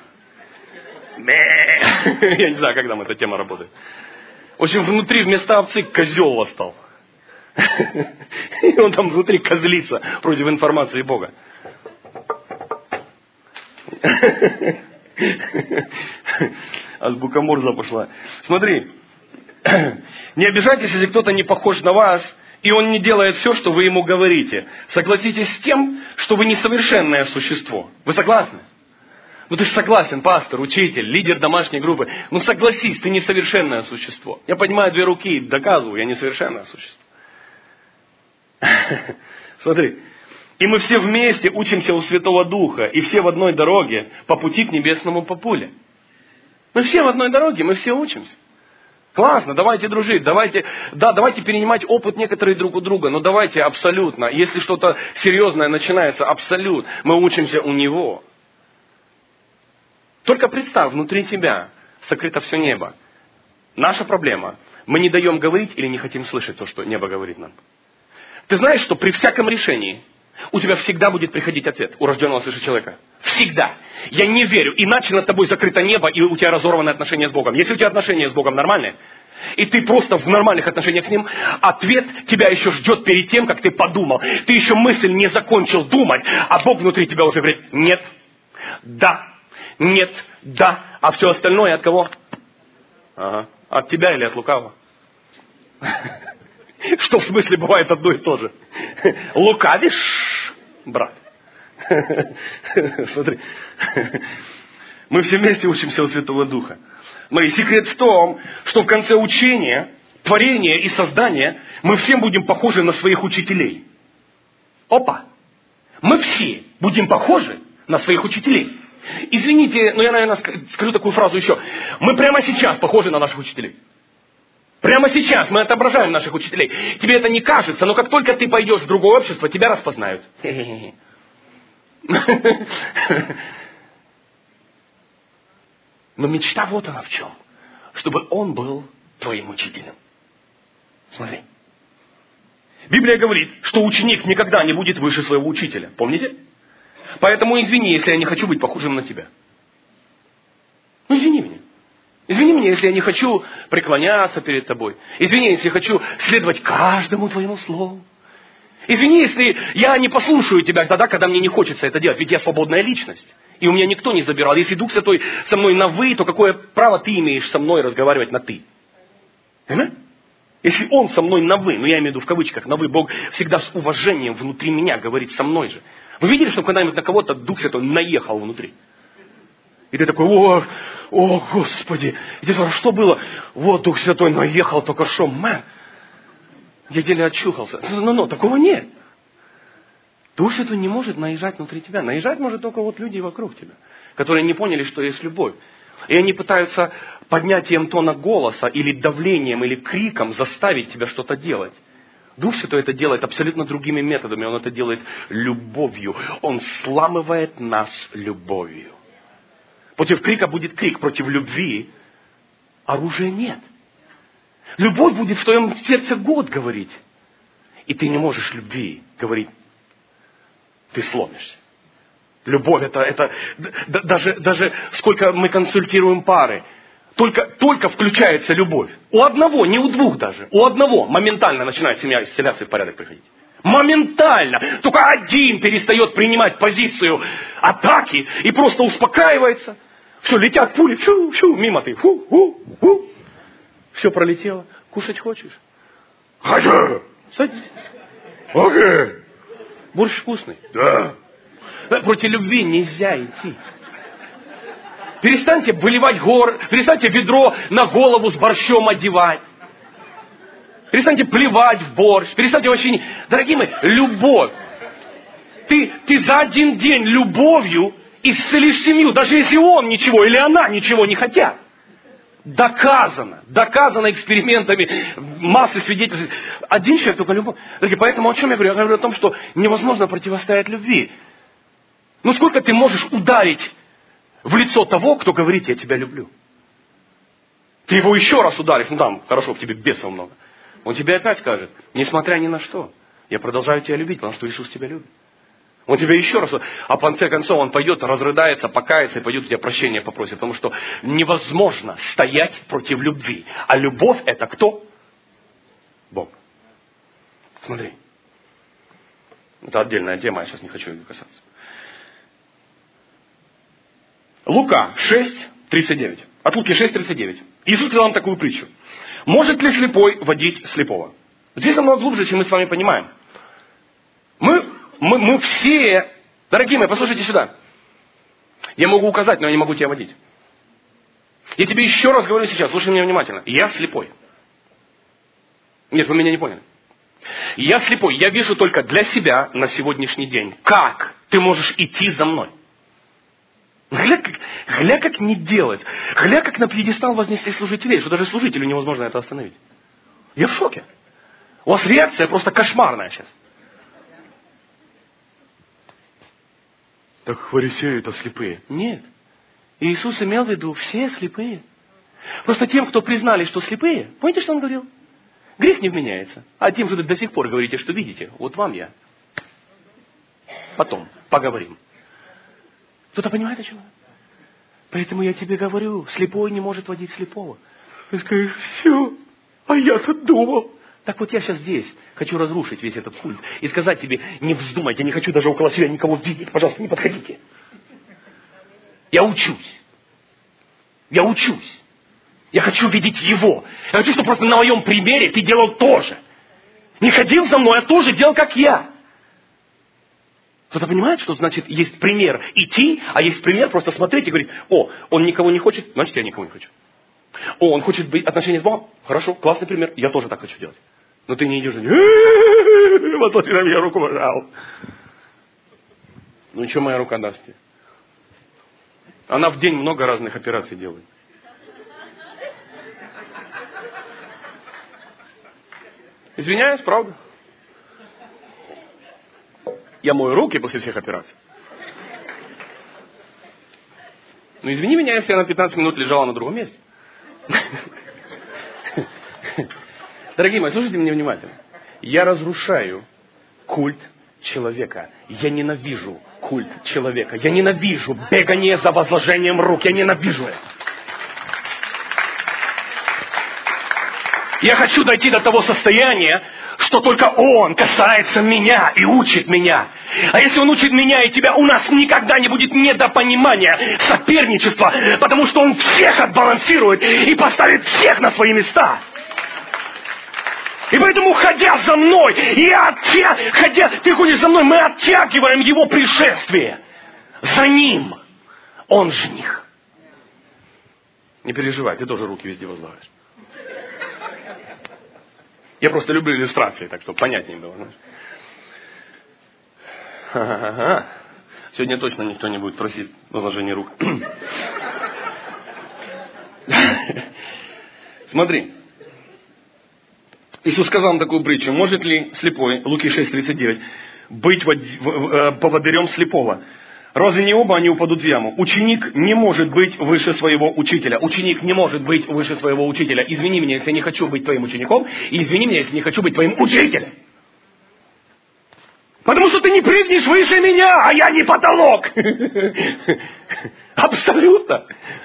Я не знаю, как там эта тема работает. В общем, внутри вместо овцы козел восстал. И он там внутри козлится против информации Бога. Азбука Морзе пошла. Смотри. Не обижайтесь, если кто-то не похож на вас, и он не делает все, что вы ему говорите. Согласитесь с тем, что вы несовершенное существо. Вы согласны? Ну ты же согласен, пастор, учитель, лидер домашней группы. Ну согласись, ты несовершенное существо. Я поднимаю две руки и доказываю, я несовершенное существо. Смотри. И мы все вместе учимся у Святого Духа, и все в одной дороге по пути к небесному папуле. Мы все в одной дороге, мы все учимся. Классно, давайте дружить, давайте, да, давайте перенимать опыт некоторые друг у друга, но давайте абсолютно, если что-то серьезное начинается, абсолютно, мы учимся у него. Только представь, внутри тебя сокрыто все небо. Наша проблема, мы не даем говорить или не хотим слышать то, что небо говорит нам. Ты знаешь, что при всяком решении у тебя всегда будет приходить ответ у рожденного свыше человека. Всегда. Я не верю. Иначе над тобой закрыто небо, и у тебя разорваны отношения с Богом. Если у тебя отношения с Богом нормальные, и ты просто в нормальных отношениях с Ним, ответ тебя еще ждет перед тем, как ты подумал. Ты еще мысль не закончил думать, а Бог внутри тебя уже говорит: нет, да, нет, да. А все остальное от кого? Ага. От тебя или от лукавого? Что в смысле бывает одно и то же? Лукавишь, брат? Смотри. Мы все вместе учимся у Святого Духа. Но и секрет в том, что в конце учения, творения и создания мы все будем похожи на своих учителей. Опа! Мы все будем похожи на своих учителей. Извините, но я, наверное, скажу такую фразу еще. Мы прямо сейчас похожи на наших учителей. Прямо сейчас мы отображаем наших учителей. Тебе это не кажется, но как только ты пойдешь в другое общество, тебя распознают. Но мечта вот она в чем. Чтобы он был твоим учителем. Смотри. Библия говорит, что ученик никогда не будет выше своего учителя. Помните? Поэтому извини, если я не хочу быть похожим на тебя. Ну извини меня. Извини меня, если я не хочу преклоняться перед тобой. Извини, если я хочу следовать каждому твоему слову. Извини, если я не послушаю тебя тогда, когда мне не хочется это делать. Ведь я свободная личность. И у меня никто не забирал. Если Дух Святой со мной на «вы», то какое право ты имеешь со мной разговаривать на «ты»? Понимаешь? Если Он со мной на «вы», ну я имею в виду в кавычках на «вы», Бог всегда с уважением внутри меня говорит со мной же. Вы видели, что когда-нибудь на кого-то Дух Святой наехал внутри? И ты такой: о, о, Господи. И ты говоришь: что было? Вот Дух Святой наехал только что, мэн. Я еле очухался. Ну, ну, такого нет. Дух Святой не может наезжать внутри тебя. Наезжать может только вот люди вокруг тебя, которые не поняли, что есть любовь. И они пытаются поднятием тона голоса или давлением, или криком заставить тебя что-то делать. Дух Святой это делает абсолютно другими методами. Он это делает любовью. Он сламывает нас любовью. Против крика будет крик, против любви оружия нет. Любовь будет в твоем сердце год говорить. И ты не можешь любви говорить. Ты сломишься. Любовь это, это даже, даже сколько мы консультируем пары, только, только включается любовь. У одного, не у двух даже, у одного моментально начинает семья исцеляться и в порядок приходить. Моментально. Только один перестает принимать позицию атаки и просто успокаивается. Все, летят пули, фу, фу, мимо ты, фу, фу, фу. Все пролетело. Кушать хочешь? Хочу. Садись. Окей. Борщ вкусный? Да. Против любви нельзя идти. Перестаньте выливать гор, перестаньте ведро на голову с борщом одевать. Перестаньте плевать в борщ, перестаньте вообще не... Дорогие мои, любовь. Ты, ты за один день любовью исцелишь семью, даже если он ничего или она ничего не хотят. Доказано, доказано экспериментами, массы свидетельств. Один человек только любовь. Дорогие, поэтому о чем я говорю? Я говорю о том, что невозможно противостоять любви. Ну сколько ты можешь ударить в лицо того, кто говорит: я тебя люблю? Ты его еще раз ударишь, ну там, хорошо, в тебе бесов много. Он тебе опять скажет: несмотря ни на что, я продолжаю тебя любить, потому что Иисус тебя любит. Он тебя еще раз, а в конце концов он пойдет, разрыдается, покается и пойдет у тебя прощения попросит. Потому что невозможно стоять против любви. А любовь это кто? Бог. Смотри. Это отдельная тема, я сейчас не хочу ее касаться. Лука шесть тридцать девять. От Луки шесть тридцать девять. Иисус сказал нам такую притчу. Может ли слепой водить слепого? Здесь намного глубже, чем мы с вами понимаем. Мы... Мы, мы все, дорогие мои, послушайте сюда. Я могу указать, но я не могу тебя водить. Я тебе еще раз говорю сейчас, слушай меня внимательно. Я слепой. Нет, вы меня не поняли. Я слепой, я вижу только для себя на сегодняшний день. Как ты можешь идти за мной? Гля как, гля, как не делать. Гля, как на пьедестал вознесли служителей, что даже служителю невозможно это остановить. Я в шоке. У вас реакция просто кошмарная сейчас. Так фарисеи это слепые. Нет. Иисус имел в виду все слепые. Просто тем, кто признали, что слепые, помните, что он говорил? Грех не вменяется. А тем же до сих пор говорите, что видите. Вот вам я. Потом поговорим. Кто-то понимает, о чем? Поэтому я тебе говорю, слепой не может водить слепого. Ты скажешь, все, а я тут думал. Так вот я сейчас здесь хочу разрушить весь этот культ и сказать тебе, не вздумайте, я не хочу даже около себя никого видеть, пожалуйста, не подходите. Я учусь. Я учусь. Я хочу видеть его. Я хочу, чтобы просто на моем примере ты делал то же. Не ходил за мной, а тоже делал, как я. Кто-то понимает, что значит есть пример идти, а есть пример просто смотреть и говорить, о, он никого не хочет, значит я никого не хочу. О, он хочет быть отношения с Богом, хорошо, классный пример, я тоже так хочу делать. Но ты не идешь за ним, вот он на меня руку пожал. Ну и что моя рука даст тебе? Она в день много разных операций делает. Извиняюсь, правда. Я мою руки после всех операций. Ну извини меня, если я на пятнадцать минут лежала на другом месте. Дорогие мои, слушайте меня внимательно. Я разрушаю культ человека. Я ненавижу культ человека. Я ненавижу бегание за возложением рук. Я ненавижу это. Я хочу дойти до того состояния, что только Он касается меня и учит меня. А если Он учит меня и тебя, у нас никогда не будет недопонимания, соперничества, потому что Он всех отбалансирует и поставит всех на свои места. И поэтому, ходя за мной, я оття... ходя... ты ходишь за мной, мы оттягиваем Его пришествие. За Ним. Он жених. Не переживай, ты тоже руки везде возлагаешь. Я просто люблю иллюстрации, так что понятнее было. Знаешь. Ха-ха-ха. Сегодня точно никто не будет просить возложения рук. Смотри. Иисус сказал нам такую притчу. Может ли слепой, Луки шесть тридцать девять, быть поводырем слепого? Разве не оба они упадут в яму? Ученик не может быть выше своего учителя. Ученик не может быть выше своего учителя. Извини меня, если я не хочу быть твоим учеником. И извини меня, если не хочу быть твоим учителем. Потому что ты не прыгнешь выше меня, а я не потолок. Абсолютно.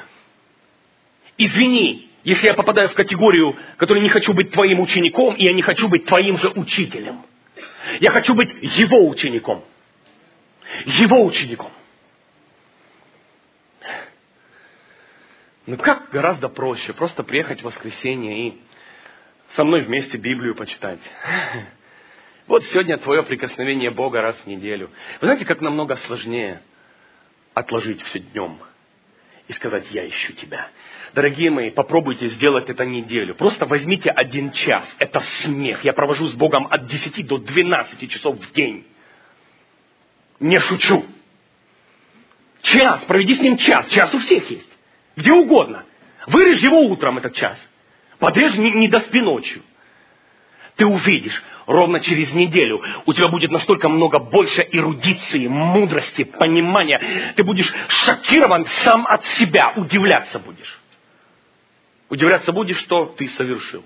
Извини, если я попадаю в категорию, которой не хочу быть твоим учеником, и я не хочу быть твоим же учителем. Я хочу быть его учеником. Его учеником. Ну как гораздо проще просто приехать в воскресенье и со мной вместе Библию почитать. Вот сегодня твое прикосновение Бога раз в неделю. Вы знаете, как намного сложнее отложить все днем и сказать, я ищу тебя. Дорогие мои, попробуйте сделать это неделю. Просто возьмите один час. Это смех. Я провожу с Богом от десяти до двенадцати часов в день. Не шучу. Час, проведи с ним час. Час у всех есть. Где угодно. Вырежь его утром этот час. Подрежь, не, не доспи ночью. Ты увидишь, ровно через неделю у тебя будет настолько много больше эрудиции, мудрости, понимания. Ты будешь шокирован сам от себя. Удивляться будешь. Удивляться будешь, что ты совершил.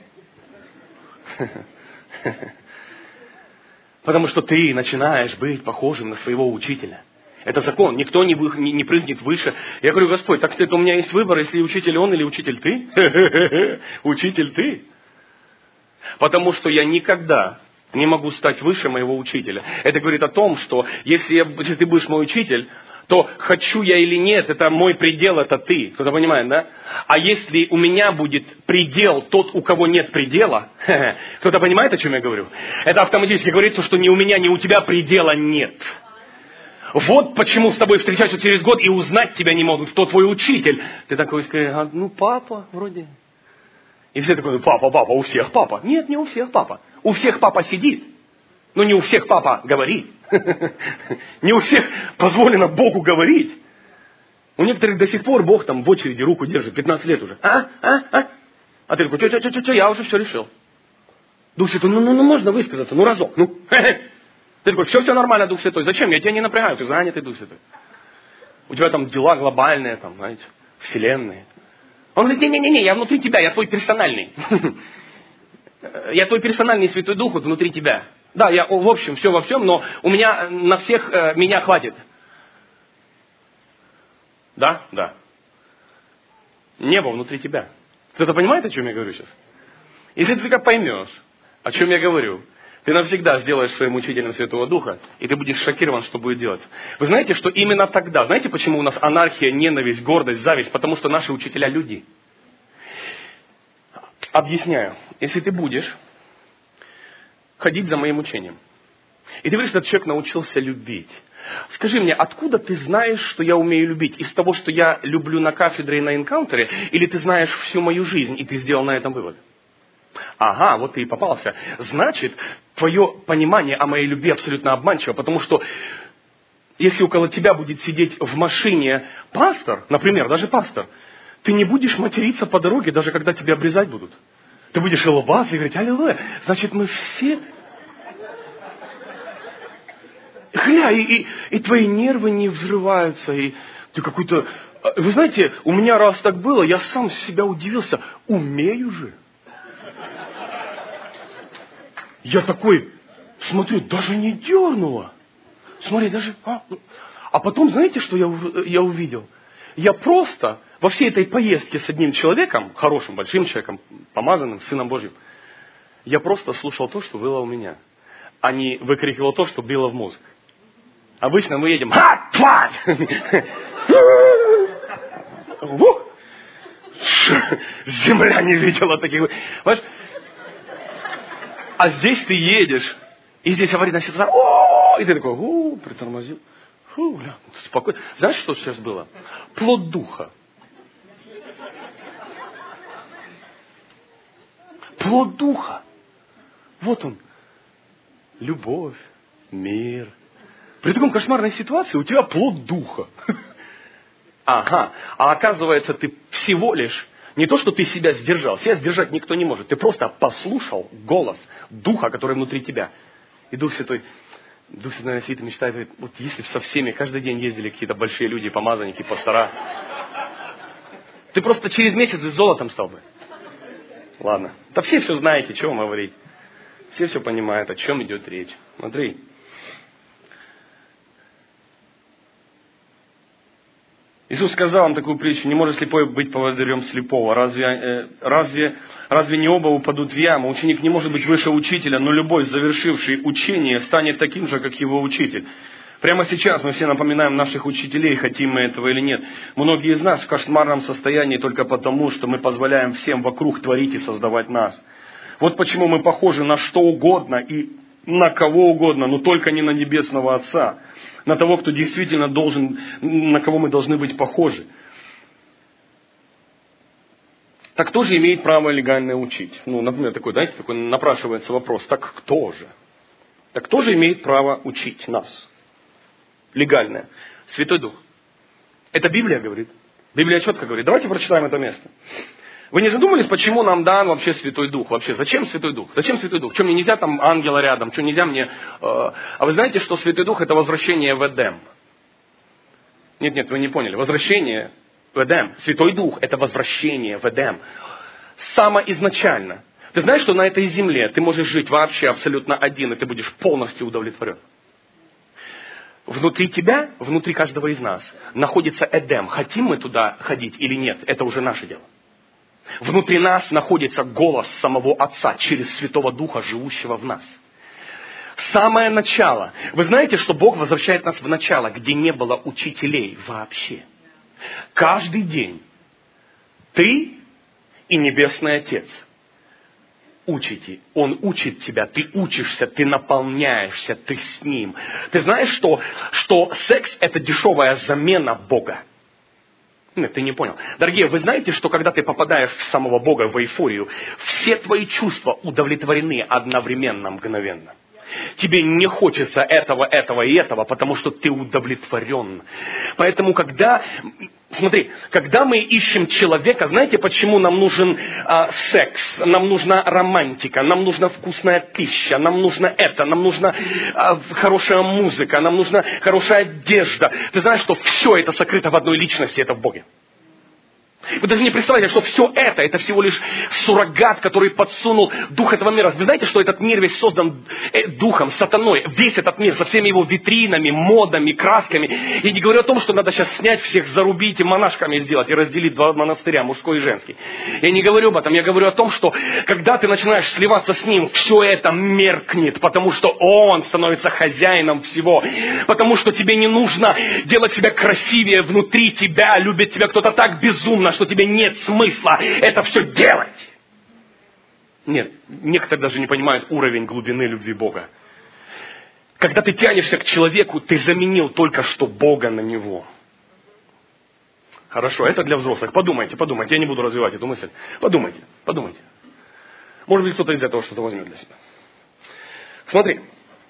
Потому что ты начинаешь быть похожим на своего учителя. Это закон. Никто не, вы, не, не прыгнет выше. Я говорю, Господь, так это у меня есть выбор, если учитель он или учитель ты? Учитель ты. Потому что я никогда не могу стать выше моего учителя. Это говорит о том, что если, я, если ты будешь мой учитель, то хочу я или нет, это мой предел, это ты. Кто-то понимает, да? А если у меня будет предел тот, у кого нет предела, кто-то понимает, о чем я говорю? Это автоматически говорится, что ни у меня, ни у тебя предела нет. Вот почему с тобой встречаются через год и узнать тебя не могут, кто твой учитель. Ты такой скажешь, а, ну папа вроде. И все такой, папа, папа, у всех папа. Нет, не у всех папа. У всех папа сидит. Но не у всех папа говорит. Не у всех позволено Богу говорить. У некоторых до сих пор Бог там в очереди руку держит, пятнадцать лет уже. А? А? А? А ты такой, что, что, что, что, я уже все решил. Дух Святой, ну, ну, ну можно высказаться, ну разок, ну. Ты такой, все, все нормально, Дух Святой. Зачем? Я тебя не напрягаю, ты занятый, Дух Святой. У тебя там дела глобальные, там, знаете, вселенные. Он говорит, не-не-не, я внутри тебя, я твой персональный. Я твой персональный Святой Дух вот внутри тебя. Да, я в общем, все во всем, но у меня на всех э, меня хватит. Да? Да. Небо внутри тебя. Кто-то понимает, о чем я говорю сейчас? Если ты только поймешь, о чем я говорю, ты навсегда сделаешь своим учителем Святого Духа, и ты будешь шокирован, что будет делать. Вы знаете, что именно тогда, знаете, почему у нас анархия, ненависть, гордость, зависть? Потому что наши учителя люди. Объясняю. Если ты будешь ходить за моим учением, и ты говоришь, что этот человек научился любить, скажи мне, откуда ты знаешь, что я умею любить? Из того, что я люблю на кафедре и на энкаунтере, или ты знаешь всю мою жизнь, и ты сделал на этом вывод? Ага, вот ты и попался. Значит, твое понимание о моей любви абсолютно обманчиво, потому что если около тебя будет сидеть в машине пастор, например, даже пастор, ты не будешь материться по дороге, даже когда тебя обрезать будут. Ты будешь улыбаться и говорить, аллилуйя, значит, мы все... Хля, и, и, и твои нервы не взрываются, и ты какой-то... Вы знаете, у меня раз так было, я сам себя удивился, умею же. Я такой, смотрю, даже не дернуло. Смотри, даже... А, а потом, знаете, что я, я увидел? Я просто во всей этой поездке с одним человеком, хорошим, большим человеком, помазанным, Сыном Божьим, я просто слушал то, что было у меня, а не выкрикивал то, что било в мозг. Обычно мы едем, ха, тварь! Земля не видела таких. А здесь ты едешь, и здесь говорит на светофоре, о, и ты такой, у, притормозил. Фу, бля, спокойно. Знаешь, что сейчас было? Плод духа. Плод духа. Вот он. Любовь, мир. При таком кошмарной ситуации у тебя плод духа. Ага. А оказывается, ты всего лишь не то, что ты себя сдержал. Себя сдержать никто не может. Ты просто послушал голос духа, который внутри тебя. И Дух Святой, Дух Святой на свете мечтает, говорит, вот если бы со всеми каждый день ездили какие-то большие люди, помазанники, пастора, ты просто через месяц с золотом стал бы. Ладно. Да все все знаете, что вам говорить. Все все понимают, о чем идет речь. Смотри. Иисус сказал вам такую притчу, не может слепой быть поводырем слепого. Разве, э, разве, разве не оба упадут в яму? Ученик не может быть выше учителя, но любой, завершивший учение, станет таким же, как его учитель. Прямо сейчас мы все напоминаем наших учителей, хотим мы этого или нет. Многие из нас в кошмарном состоянии только потому, что мы позволяем всем вокруг творить и создавать нас. Вот почему мы похожи на что угодно и на кого угодно, но только не на Небесного Отца. На того, кто действительно должен, на кого мы должны быть похожи. Так кто же имеет право легально учить? Ну, например, такой, знаете, такой напрашивается вопрос. Так кто же? Так кто же имеет право учить нас? Легальное. Святой Дух. Это Библия говорит. Библия четко говорит. Давайте прочитаем это место. Вы не задумались, почему нам дан вообще Святой Дух? Вообще, зачем Святой Дух? Зачем Святой Дух? Что, мне нельзя там ангела рядом? Что, нельзя мне... Э... А вы знаете, что Святой Дух — это возвращение в Эдем? Нет, нет, вы не поняли. Возвращение в Эдем. Святой Дух — это возвращение в Эдем. Самоизначально. Ты знаешь, что на этой земле ты можешь жить вообще абсолютно один, и ты будешь полностью удовлетворен. Внутри тебя, внутри каждого из нас находится Эдем. Хотим мы туда ходить или нет, это уже наше дело. Внутри нас находится голос самого Отца через Святого Духа, живущего в нас. Самое начало. Вы знаете, что Бог возвращает нас в начало, где не было учителей вообще. Каждый день ты и Небесный Отец учите. Он учит тебя, ты учишься, ты наполняешься, ты с Ним. Ты знаешь, что, что секс — это дешевая замена Бога? Нет, ты не понял. Дорогие, вы знаете, что когда ты попадаешь в самого Бога, в эйфорию, все твои чувства удовлетворены одновременно, мгновенно. тебе не хочется этого, этого и этого, потому что ты удовлетворен. Поэтому, когда, смотри, когда мы ищем человека, знаете, почему нам нужен а, секс, нам нужна романтика, нам нужна вкусная пища, нам нужно это, нам нужна а, хорошая музыка, нам нужна хорошая одежда. Ты знаешь, что все это сокрыто в одной личности, это в Боге. Вы даже не представляете, что все это, это всего лишь суррогат, который подсунул дух этого мира. Вы знаете, что этот мир весь создан духом, сатаной. Весь этот мир со всеми его витринами, модами, красками. Я не говорю о том, что надо сейчас снять всех, зарубить и монашками сделать, и разделить два монастыря, мужской и женский. Я не говорю об этом. Я говорю о том, что когда ты начинаешь сливаться с ним, все это меркнет, потому что он становится хозяином всего. Потому что тебе не нужно делать себя красивее внутри тебя, любит тебя кто-то так безумно, что тебе нет смысла это все делать. Нет, некоторые даже не понимают уровень глубины любви Бога. Когда ты тянешься к человеку, ты заменил только что Бога на него. Хорошо, это для взрослых. Подумайте, подумайте. Я не буду развивать эту мысль. Подумайте, подумайте. Может быть, кто-то из этого что-то возьмет для себя. Смотри.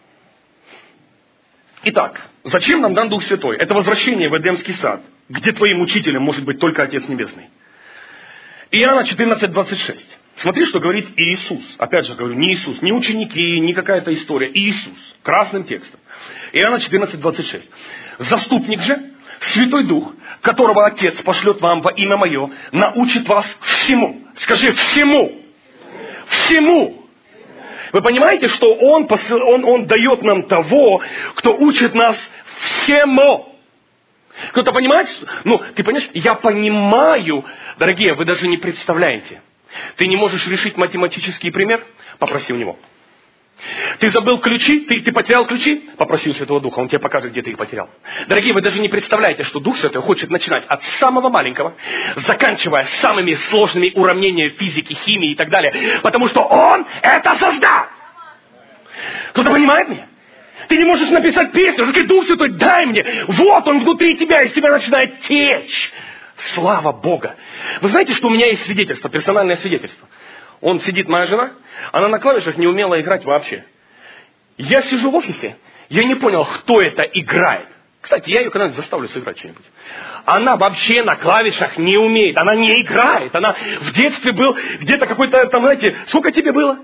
Итак, зачем нам дан Дух Святой? Это возвращение в Эдемский сад, где твоим учителем может быть только Отец Небесный. Иоанна четырнадцать двадцать шесть. Смотри, что говорит Иисус. Опять же говорю, не Иисус, не ученики, не какая-то история. Иисус. Красным текстом. Иоанна четырнадцать двадцать шесть. Заступник же, Святой Дух, которого Отец пошлет вам во имя Мое, научит вас всему. Скажи, всему. Всему. Вы понимаете, что Он, посыл, он, он дает нам того, кто учит нас всему. Кто-то понимает? Ну, ты понимаешь, я понимаю, дорогие, вы даже не представляете. Ты не можешь решить математический пример? Попроси у него. Ты забыл ключи? Ты, ты потерял ключи? Попроси у Святого Духа, он тебе покажет, где ты их потерял. Дорогие, вы даже не представляете, что Дух Святой хочет начинать от самого маленького, заканчивая самыми сложными уравнениями физики, химии и так далее. Потому что Он это создал. Кто-то понимает меня? Ты не можешь написать песню, сказать, Дух Святой, дай мне. Вот он внутри тебя, из тебя начинает течь. Слава Бога. Вы знаете, что у меня есть свидетельство, персональное свидетельство. Он сидит, моя жена, она на клавишах не умела играть вообще. Я сижу в офисе, я не понял, кто это играет. Кстати, я ее когда-нибудь заставлю сыграть что-нибудь. Она вообще на клавишах не умеет, она не играет. Она в детстве был где-то какой-то, там, знаете, сколько тебе было?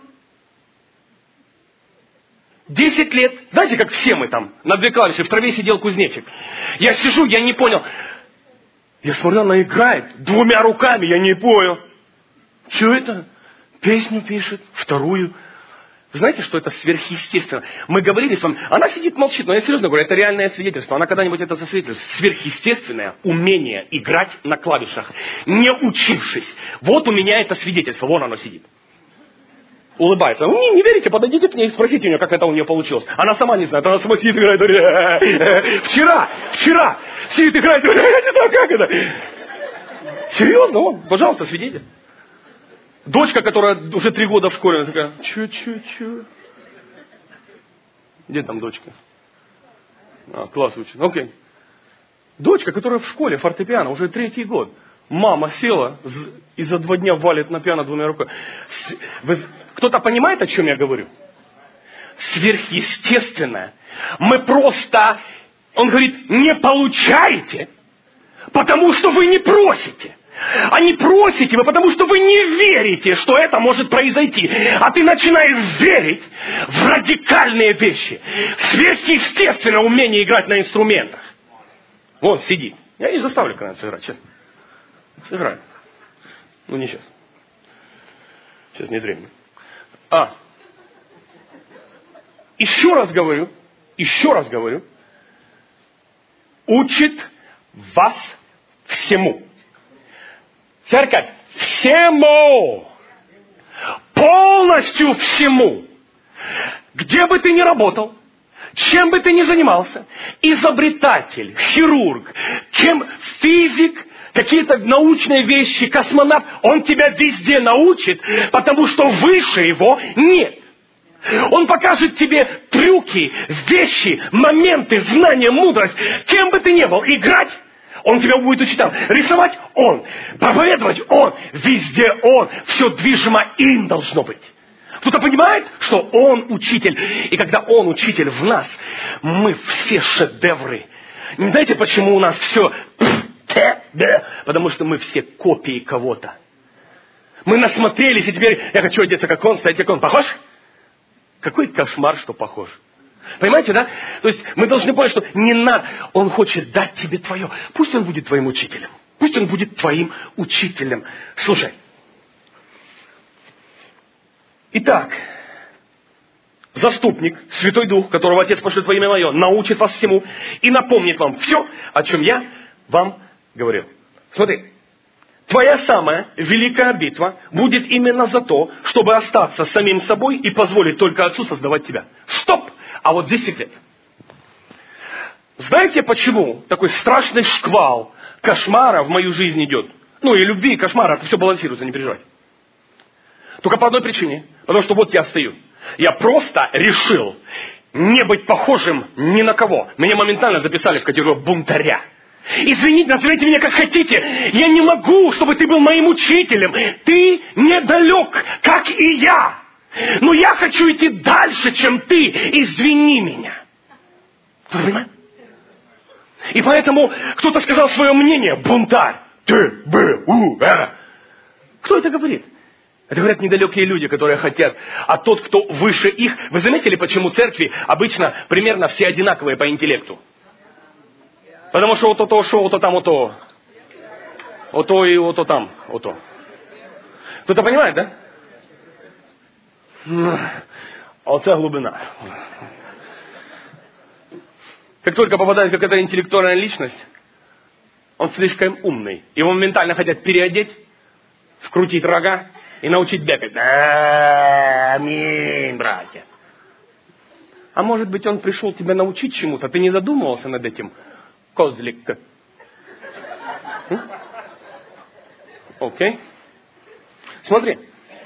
Десять лет. Знаете, как все мы там, на две клавиши, в траве сидел кузнечик. Я сижу, я не понял. Я смотрю, она играет двумя руками, я не понял. Что это? Песню пишет, вторую. Вы знаете, что это сверхъестественно? Мы говорили с вами, она сидит, молчит, но я серьезно говорю, это реальное свидетельство. Она когда-нибудь это засвидетельствует. Сверхъестественное умение играть на клавишах, не учившись. Вот у меня это свидетельство, вон оно сидит. Улыбается. Ну, не, не верите, подойдите к ней и спросите у нее, как это у нее получилось. Она сама не знает, она сама сидит и играет. Вчера, вчера сидит и играет, я не знаю, как это. Серьезно, вон, пожалуйста, свидетель. Дочка, которая уже три года в школе, она такая, чу-чу-чу. Где там дочка? А, класс учит. Окей. Дочка, которая в школе, фортепиано, уже третий год. Мама села и за два дня валит на пиано двумя руками. Вы, кто-то понимает, о чем я говорю? Сверхъестественное. Мы просто, он говорит, не получаете, потому что вы не просите. А не просите вы, потому что вы не верите, что это может произойти. А ты начинаешь верить в радикальные вещи. Сверхъестественное умение играть на инструментах. Вон сидит. Я не заставлю когда-нибудь сыграть, честно. Сыграю. Ну, не сейчас. Сейчас нет времени. А. Еще раз говорю, еще раз говорю, учит вас всему. Церковь, всему. Полностью всему. Где бы ты ни работал, чем бы ты ни занимался, изобретатель, хирург, чем физик, какие-то научные вещи, космонавт, он тебя везде научит, потому что выше его нет. Он покажет тебе трюки, вещи, моменты, знания, мудрость. Кем бы ты ни был, играть, он тебя будет учить там. Рисовать он, проповедовать он, везде он. Все движимо им должно быть. Кто-то понимает, что Он учитель. И когда Он учитель в нас, мы все шедевры. Не знаете, почему у нас все... Потому что мы все копии кого-то. Мы насмотрелись, и теперь я хочу одеться как Он, стать как Он. Похож? Какой кошмар, что похож. Понимаете, да? То есть мы должны понять, что не надо. Он хочет дать тебе твое. Пусть Он будет твоим учителем. Пусть Он будет твоим учителем. Слушай. Итак, заступник, Святой Дух, которого Отец пошлет во имя Мое, научит вас всему и напомнит вам все, о чем я вам говорил. Смотри, твоя самая великая битва будет именно за то, чтобы остаться самим собой и позволить только Отцу создавать тебя. Стоп! А вот здесь секрет. Знаете, почему такой страшный шквал кошмара в мою жизнь идет? Ну и любви, и кошмара, это все балансируется, не переживай. Только по одной причине. Потому что вот я стою. Я просто решил не быть похожим ни на кого. Меня моментально записали в категорию бунтаря. Извините, называйте меня как хотите. Я не могу, чтобы ты был моим учителем. Ты недалек, как и я. Но я хочу идти дальше, чем ты. Извини меня. Ты понимаешь? И поэтому кто-то сказал свое мнение. Бунтарь. Ты, б, у, э. Кто это говорит? Это говорят недалекие люди, которые хотят. А тот, кто выше их... Вы заметили, почему церкви обычно примерно все одинаковые по интеллекту? Потому что вот то, то, что, вот то там, вот то. Вот то и вот то там, вот то. Кто-то понимает, да? А вот это глубина. Как только попадает какая-то интеллектуальная личность, он слишком умный. Его моментально хотят переодеть, вкрутить рога и научить бегать. Аминь, братья. А может быть, он пришел тебя научить чему-то, ты не задумывался над этим? Козлик. Окей. Okay. Смотри.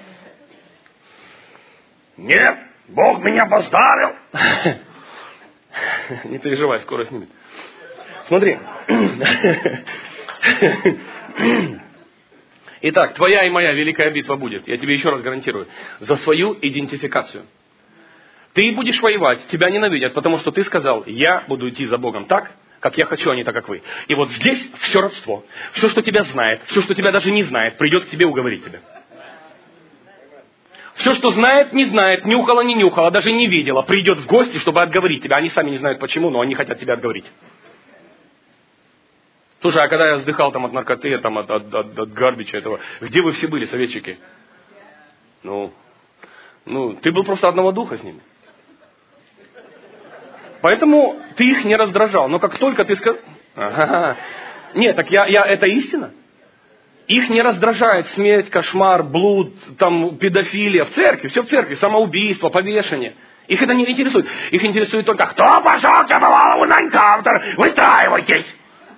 Нет, Бог меня поставил. Не переживай, скоро снимет. Смотри. Итак, твоя и моя великая битва будет, я тебе еще раз гарантирую, за свою идентификацию. Ты будешь воевать, тебя ненавидят, потому что ты сказал, я буду идти за Богом так, как я хочу, а не так, как вы. И вот здесь все родство. Все, что тебя знает, все, что тебя даже не знает, придет к тебе уговорить тебя. Все, что знает, не знает, нюхала, не нюхала, даже не видела, придет в гости, чтобы отговорить тебя. Они сами не знают почему, но они хотят тебя отговорить. Слушай, а когда я вздыхал там от наркоты, там, от, от, от, от гарбича этого, где вы все были, советчики? Ну, ну, ты был просто одного духа с ними. Поэтому ты их не раздражал. Но как только ты сказал... Ага. Нет, так я, я, это истина. Их не раздражает смерть, кошмар, блуд, там, педофилия. В церкви, все в церкви. Самоубийство, повешение. Их это не интересует. Их интересует только, кто пошел к Шаповалову на энкаунтер? Выстраивайтесь.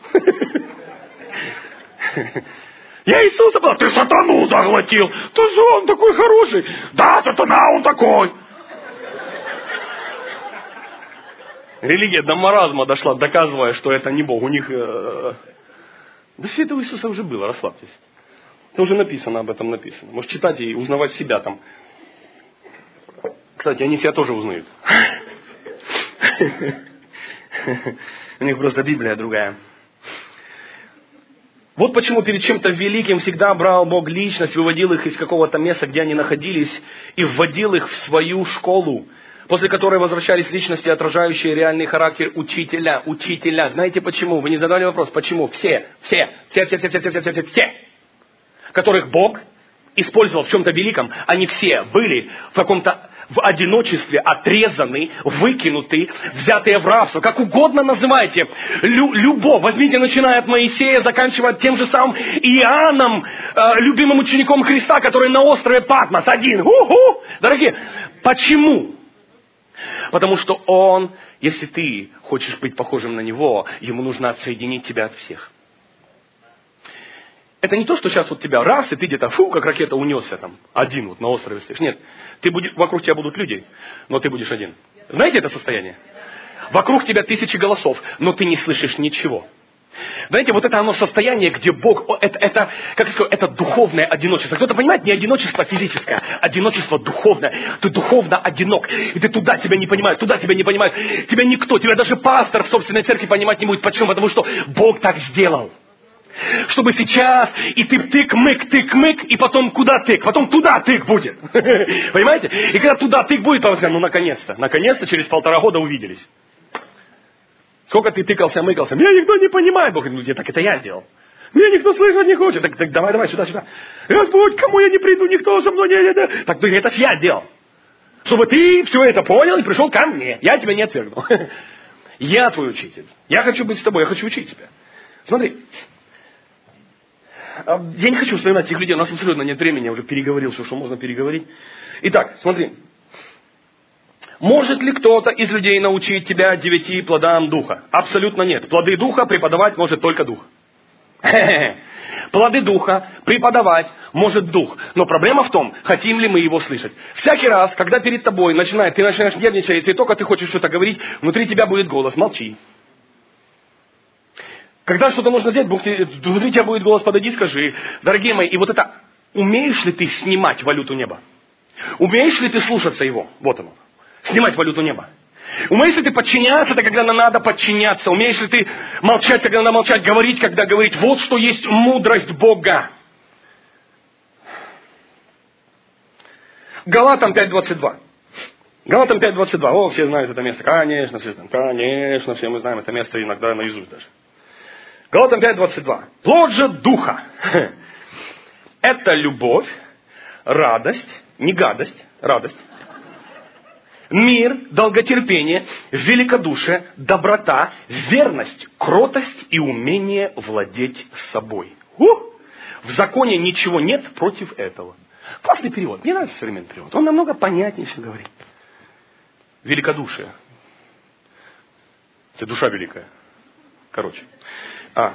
Я Иисуса был. Ты сатану заглотил. Ты же он такой хороший. Да, сатана он такой. Религия до маразма дошла, доказывая, что это не Бог. У них... Э... Да все это у Иисуса уже было, расслабьтесь. Это уже написано, об этом написано. Можешь читать и узнавать себя там. Кстати, они себя тоже узнают. У них просто Библия другая. Вот почему перед чем-то великим всегда брал Бог личность, выводил их из какого-то места, где они находились, и вводил их в свою школу, после которой возвращались личности, отражающие реальный характер учителя. Учителя. Знаете почему? Вы не задали вопрос, почему? Все, все, все, все, все, все, все, все, все, все, которых Бог использовал в чем-то великом, они все были в каком-то в одиночестве, отрезаны, выкинуты, взятые в рабство. Как угодно называйте. Лю, любовь. Возьмите, начиная от Моисея, заканчивая тем же самым Иоанном, э, любимым учеником Христа, который на острове Патмос один. У-ху! Дорогие, почему? Потому что он, если ты хочешь быть похожим на него, ему нужно отсоединить тебя от всех. Это не то, что сейчас вот тебя раз, и ты где-то, фу, как ракета унесся там, один вот на острове стоишь. Нет, ты будешь, вокруг тебя будут люди, но ты будешь один. Знаете это состояние? Вокруг тебя тысячи голосов, но ты не слышишь ничего. Знаете, вот это оно состояние, где Бог, это, это, как я сказал, это духовное одиночество. Кто-то понимает, не одиночество физическое, одиночество духовное. Ты духовно одинок, и ты туда тебя не понимают, туда тебя не понимают. Тебя никто, тебя даже пастор в собственной церкви понимать не будет. Почему? Потому что Бог так сделал. Чтобы сейчас и ты тык-мык, тык-мык, и потом куда тык, потом туда тык будет. Понимаете? И когда туда тык будет, то ну наконец-то, наконец-то через полтора года увиделись. Сколько ты тыкался, мыкался, меня никто не понимает. Бог говорит, ну так это я сделал. Меня никто слышать не хочет. Так, так давай, давай, сюда, сюда. Господь, кому я не приду, никто со мной не... не, не. Так ты, это ж я сделал. Чтобы ты все это понял и пришел ко мне. Я тебя не отвергну. Я твой учитель. Я хочу быть с тобой, я хочу учить тебя. Смотри. Я не хочу вспоминать этих людей, у нас абсолютно нет времени, я уже переговорил все, что можно переговорить. Итак, смотри. Может ли кто-то из людей научить тебя девяти плодам Духа? Абсолютно нет. Плоды Духа преподавать может только Дух. Плоды Духа преподавать может Дух. Но проблема в том, хотим ли мы его слышать. Всякий раз, когда перед тобой начинает, ты начинаешь нервничать, и только ты хочешь что-то говорить, внутри тебя будет голос, молчи. Когда что-то нужно сделать, Бог, внутри тебя будет голос, подойди, скажи, дорогие мои, и вот это, умеешь ли ты снимать валюту неба? Умеешь ли ты слушаться его? Вот оно. Снимать валюту неба. Умеешь ли ты подчиняться, это когда надо подчиняться? Умеешь ли ты молчать, когда надо молчать, говорить, когда говорить? Вот что есть мудрость Бога. Галатам пять двадцать два. Галатам пять двадцать два. О, все знают это место. Конечно, все знают. Конечно, все мы знаем это место, иногда наизусть даже. Галатам пять двадцать два. Плод же Духа. Это любовь, радость, не гадость, радость. Мир, долготерпение, великодушие, доброта, верность, кротость и умение владеть собой. Ух! В законе ничего нет против этого. Классный перевод. Мне нравится современный перевод. Он намного понятнее все говорит. Великодушие. Это душа великая. Короче. А.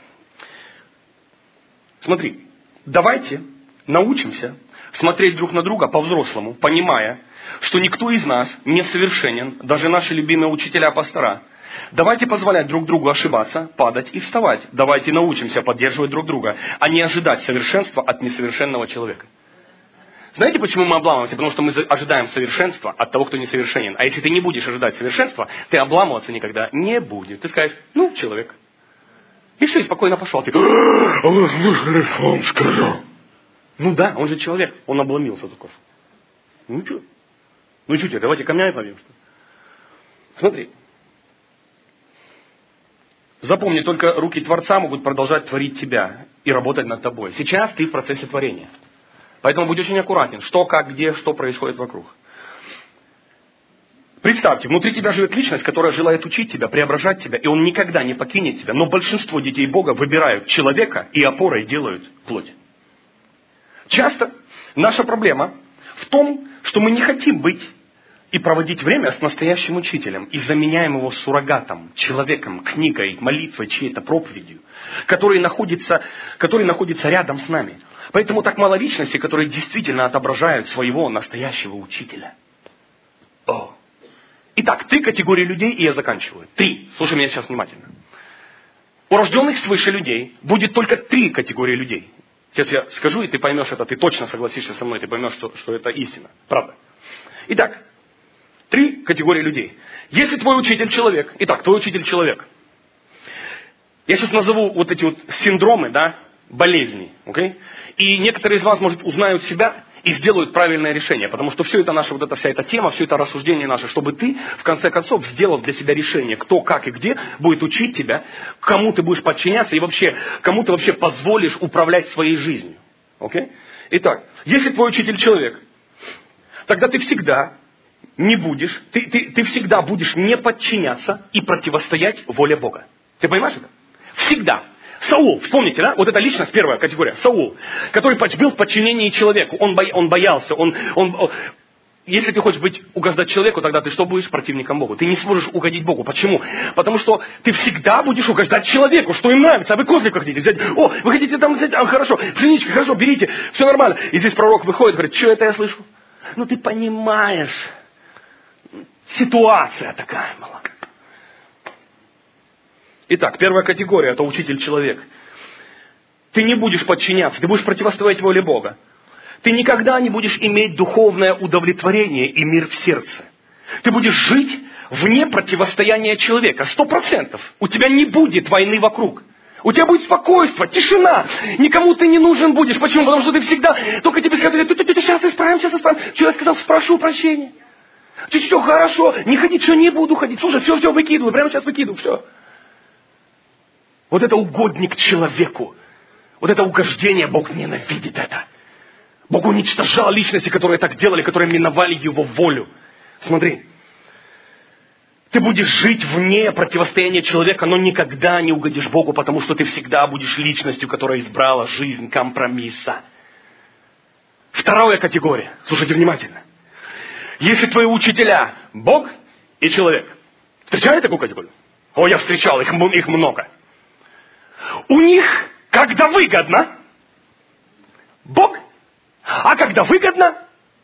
Смотри. Давайте научимся смотреть друг на друга по-взрослому, понимая, что никто из нас не совершенен, даже наши любимые учителя-пастора. Давайте позволять друг другу ошибаться, падать и вставать. Давайте научимся поддерживать друг друга, а не ожидать совершенства от несовершенного человека. Знаете, почему мы обламываемся? Потому что мы ожидаем совершенства от того, кто несовершенен. А если ты не будешь ожидать совершенства, ты обламываться никогда не будешь. Ты скажешь, ну, человек. И все, и спокойно пошел. Ты, он сказал. Ну да, он же человек. Он обломился только. Ну что? Ну что тебе, давайте камнями побьем, что ли? Смотри. Запомни, только руки Творца могут продолжать творить тебя и работать над тобой. Сейчас ты в процессе творения. Поэтому будь очень аккуратен. Что, как, где, что происходит вокруг. Представьте, внутри тебя живет личность, которая желает учить тебя, преображать тебя, и он никогда не покинет тебя. Но большинство детей Бога выбирают человека и опорой делают плоть. Часто наша проблема в том, что мы не хотим быть и проводить время с настоящим учителем и заменяем его суррогатом, человеком, книгой, молитвой, чьей-то проповедью, который находится, который находится рядом с нами. Поэтому так мало личностей, которые действительно отображают своего настоящего учителя. О. Итак, три категории людей, и я заканчиваю. Три. Слушай меня сейчас внимательно. У рожденных свыше людей будет только три категории людей. Сейчас я скажу, и ты поймешь это, ты точно согласишься со мной, ты поймешь, что, что это истина. Правда. Итак, три категории людей. Если твой учитель человек, итак, твой учитель человек. Я сейчас назову вот эти вот синдромы, да, болезни, окей? И некоторые из вас, может, узнают себя и сделают правильное решение, потому что все это наша, вот эта вся эта тема, все это рассуждение наше, чтобы ты, в конце концов, сделал для себя решение, кто, как и где будет учить тебя, кому ты будешь подчиняться и вообще, кому ты вообще позволишь управлять своей жизнью. Окей? Итак, если твой учитель человек, тогда ты всегда не будешь, ты, ты, ты всегда будешь не подчиняться и противостоять воле Бога. Ты понимаешь это? Всегда. Саул, вспомните, да? Вот эта личность, первая категория. Саул, который был в подчинении человеку. Он, бо, он боялся. Он, он, он, если ты хочешь быть, угождать человеку, тогда ты что будешь? Противником Богу. Ты не сможешь угодить Богу. Почему? Потому что ты всегда будешь угождать человеку, что им нравится. А вы козлика хотите взять? О, вы хотите там взять? А, хорошо, пшеничка, хорошо, берите. Все нормально. И здесь пророк выходит, говорит, что это я слышу? Ну ты понимаешь. Ситуация такая была. Итак, первая категория – это учитель-человек. Ты не будешь подчиняться, ты будешь противостоять воле Бога. Ты никогда не будешь иметь духовное удовлетворение и мир в сердце. Ты будешь жить вне противостояния человека, сто процентов. У тебя не будет войны вокруг. У тебя будет спокойствие, тишина. Никому ты не нужен будешь. Почему? Потому что ты всегда, только тебе сказали, сейчас исправим, сейчас исправим. Что я сказал? Спрошу прощения. Чуть-чуть, все хорошо. Не ходить, все, не буду ходить. Слушай, все, все, выкидываю. Прямо сейчас выкидываю, все. Вот это угодник человеку. Вот это угождение, Бог ненавидит это. Бог уничтожал личности, которые так делали, которые миновали Его волю. Смотри. Ты будешь жить вне противостояния человека, но никогда не угодишь Богу, потому что ты всегда будешь личностью, которая избрала жизнь компромисса. Вторая категория. Слушайте внимательно. Если твои учителя Бог и человек. Встречали такую категорию? О, я встречал, их, их много. У них, когда выгодно, Бог, а когда выгодно,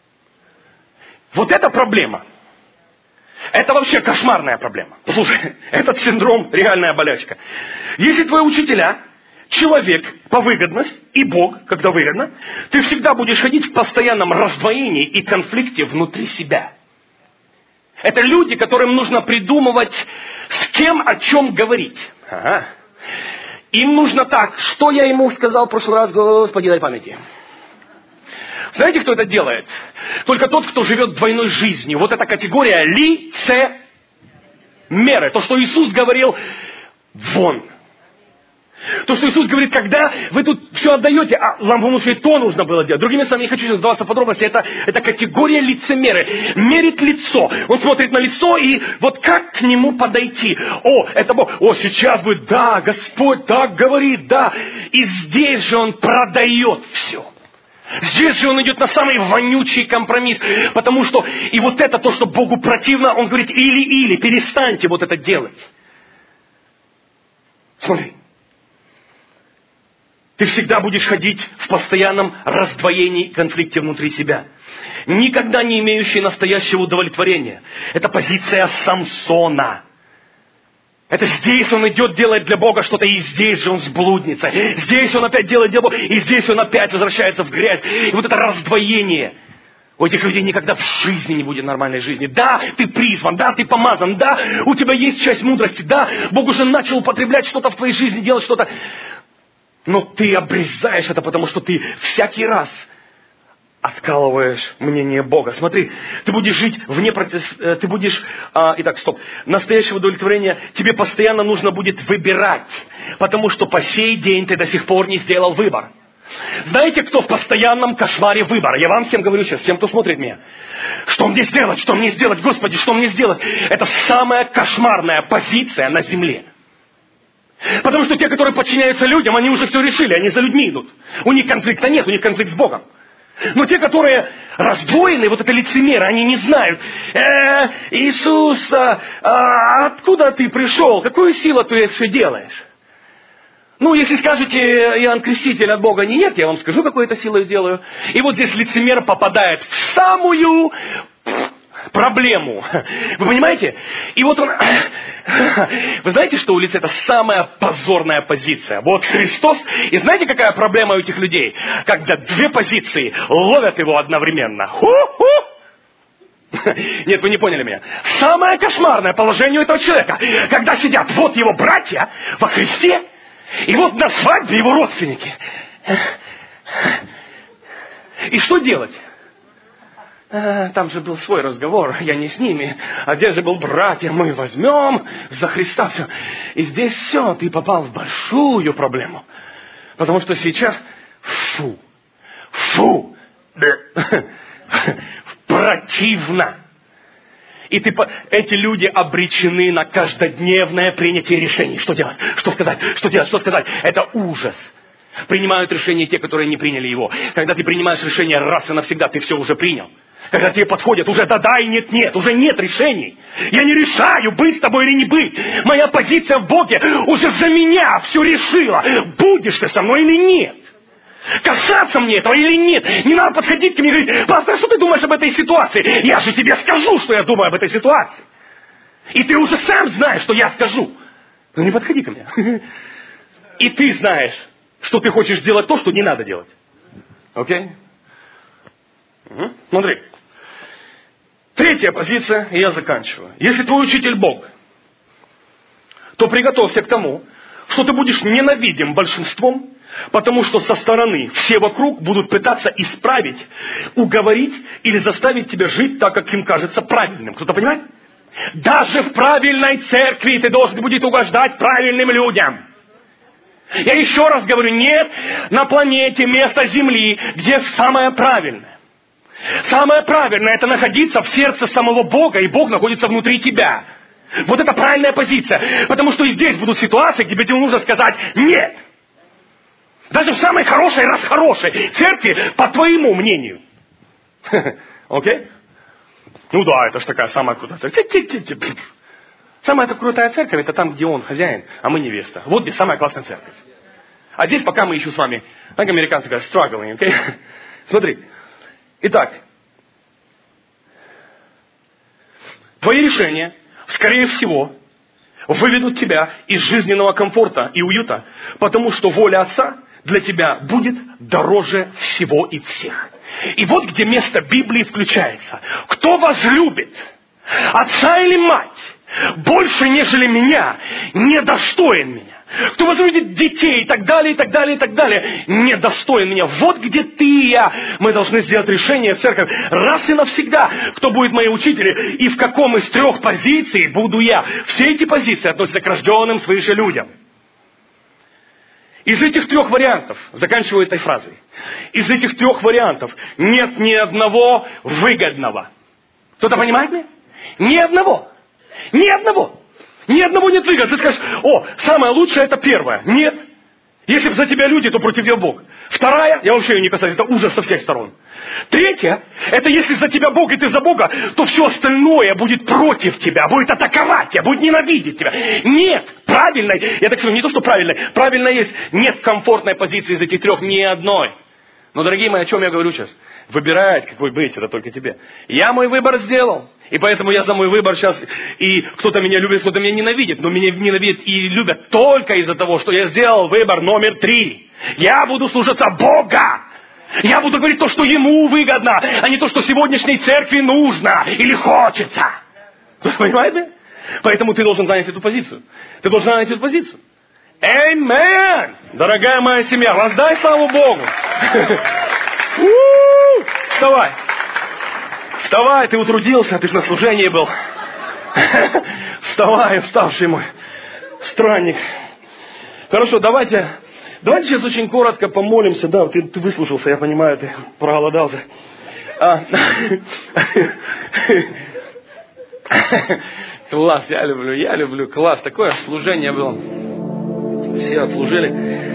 вот это проблема. Это вообще кошмарная проблема. Послушай, этот синдром – реальная болячка. Если твои учителя, человек по выгодность и Бог, когда выгодно, ты всегда будешь ходить в постоянном раздвоении и конфликте внутри себя. Это люди, которым нужно придумывать, с кем о чем говорить. Ага. Им нужно так, что я ему сказал в прошлый раз, Господи, дай памяти. Знаете, кто это делает? Только тот, кто живет двойной жизнью. Вот эта категория лицемеры. То, что Иисус говорил, вон. То, что Иисус говорит, когда вы тут все отдаете, а вам еще и то нужно было делать. Другими словами, не хочу сейчас вдаваться в подробности, это, это категория лицемеры. Мерит лицо. Он смотрит на лицо и вот как к нему подойти. О, это Бог. О, сейчас будет, да, Господь так говорит, да. И здесь же Он продает все. Здесь же он идет на самый вонючий компромисс, потому что, и вот это то, что Богу противно, он говорит, или-или, перестаньте вот это делать. Смотри, ты всегда будешь ходить в постоянном раздвоении и конфликте внутри себя, никогда не имеющий настоящего удовлетворения. Это позиция Самсона. Это здесь он идет делать для Бога что-то, и здесь же он с блудницей. Здесь он опять делает для Бога, и здесь он опять возвращается в грязь. И вот это раздвоение. У этих людей никогда в жизни не будет нормальной жизни. Да, ты призван, да, ты помазан, да, у тебя есть часть мудрости, да, Бог уже начал употреблять что-то в твоей жизни, делать что-то. Но ты обрезаешь это, потому что ты всякий раз откалываешь мнение Бога. Смотри, ты будешь жить вне против... Ты будешь... А, итак, стоп. Настоящего удовлетворения тебе постоянно нужно будет выбирать. Потому что по сей день ты до сих пор не сделал выбор. Знаете, кто в постоянном кошмаре выбора? Я вам всем говорю сейчас, всем, кто смотрит меня. Что мне сделать? Что мне сделать? Господи, что мне сделать? Это самая кошмарная позиция на земле. Потому что те, которые подчиняются людям, они уже все решили, они за людьми идут. У них конфликта нет, у них конфликт с Богом. Но те, которые раздвоены, вот это лицемеры, они не знают. Э, Иисус, а, а откуда ты пришел? Какую силу ты это все делаешь? Ну, если скажете, Иоанн Креститель от Бога, не нет, я вам скажу, какую это силу я делаю. И вот здесь лицемер попадает в самую проблему. Вы понимаете? И вот он... Вы знаете, что у лица это самая позорная позиция? Вот Христос. И знаете, какая проблема у этих людей? Когда две позиции ловят его одновременно. Ху-ху! Нет, вы не поняли меня. Самое кошмарное положение у этого человека, когда сидят вот его братья во Христе, и вот на свадьбе его родственники. И что делать? Там же был свой разговор, я не с ними. А где же был братья? Мы возьмем за Христа все. И здесь все, ты попал в большую проблему. Потому что сейчас фу, фу, противно. И ты, эти люди обречены на каждодневное принятие решений. Что делать? Что сказать? Что делать? Что сказать? Это ужас. Принимают решения те, которые не приняли его. Когда ты принимаешь решение раз и навсегда, ты все уже принял. Когда тебе подходят, уже да-да и нет-нет, уже нет решений. Я не решаю, быть с тобой или не быть. Моя позиция в Боге уже за меня все решила. Будешь ты со мной или нет. Касаться мне этого или нет. Не надо подходить ко мне и говорить, пастор, что ты думаешь об этой ситуации? Я же тебе скажу, что я думаю об этой ситуации. И ты уже сам знаешь, что я скажу. Ну не подходи ко мне. И ты знаешь, что ты хочешь делать то, что не надо делать. Окей? Угу. Смотри. Третья позиция, и я заканчиваю. Если твой учитель Бог, то приготовься к тому, что ты будешь ненавидим большинством, потому что со стороны все вокруг будут пытаться исправить, уговорить или заставить тебя жить так, как им кажется правильным. Кто-то понимает? Даже в правильной церкви ты должен будет угождать правильным людям. Я еще раз говорю, нет на планете места Земли, где самое правильное. Самое правильное — это находиться в сердце самого Бога, и Бог находится внутри тебя. Вот это правильная позиция. Потому что и здесь будут ситуации, где тебе нужно сказать «нет». Даже в самой хорошей, раз хорошей церкви, по твоему мнению. Окей? Ну да, это же такая самая крутая церковь. Самая крутая церковь — это там, где он хозяин, а мы невеста. Вот где самая классная церковь. А здесь пока мы еще с вами, как американцы говорят, struggling, окей? Смотри. Итак, твои решения, скорее всего, выведут тебя из жизненного комфорта и уюта, потому что воля Отца для тебя будет дороже всего и всех. И вот где место Библии включается. Кто возлюбит отца или мать больше, нежели меня, недостоин меня. Кто возлюбит детей и так далее, и так далее, и так далее, недостоин меня. Вот где ты и я. Мы должны сделать решение, церковь, раз и навсегда, кто будет мои учители и в каком из трех позиций буду я. Все эти позиции относятся к рожденным свыше людям. Из этих трех вариантов, заканчиваю этой фразой, из этих трех вариантов нет ни одного выгодного. Кто-то понимает меня? Ни одного. Ни одного. Ни одного нет выгод. Ты скажешь, о, самое лучшее это первое. Нет. Если бы за тебя люди, то против тебя Бог. Вторая, я вообще ее не касаюсь, это ужас со всех сторон. Третья, это если за тебя Бог и ты за Бога, то все остальное будет против тебя, будет атаковать тебя, будет ненавидеть тебя. Нет, правильной, я так скажу, не то, что правильной, правильно есть, нет комфортной позиции из этих трех ни одной. Но, дорогие мои, о чем я говорю сейчас? Выбирать, какой быть, это только тебе. Я мой выбор сделал. И поэтому я за мой выбор сейчас, и кто-то меня любит, кто-то меня ненавидит. Но меня ненавидят и любят только из-за того, что я сделал выбор номер три. Я буду слушаться Бога. Я буду говорить то, что Ему выгодно, а не то, что сегодняшней церкви нужно или хочется. Вы понимаете? Поэтому ты должен занять эту позицию. Ты должен занять эту позицию. Аминь! Дорогая моя семья, воздай славу Богу. Вставай. Вставай, ты утрудился, ты же на служении был. Вставай, уставший мой странник. Хорошо, давайте, давайте сейчас очень коротко помолимся. Да, ты, ты выслушался, я понимаю, ты проголодался. А, класс, я люблю, я люблю, класс. Такое служение было. Все отслужили.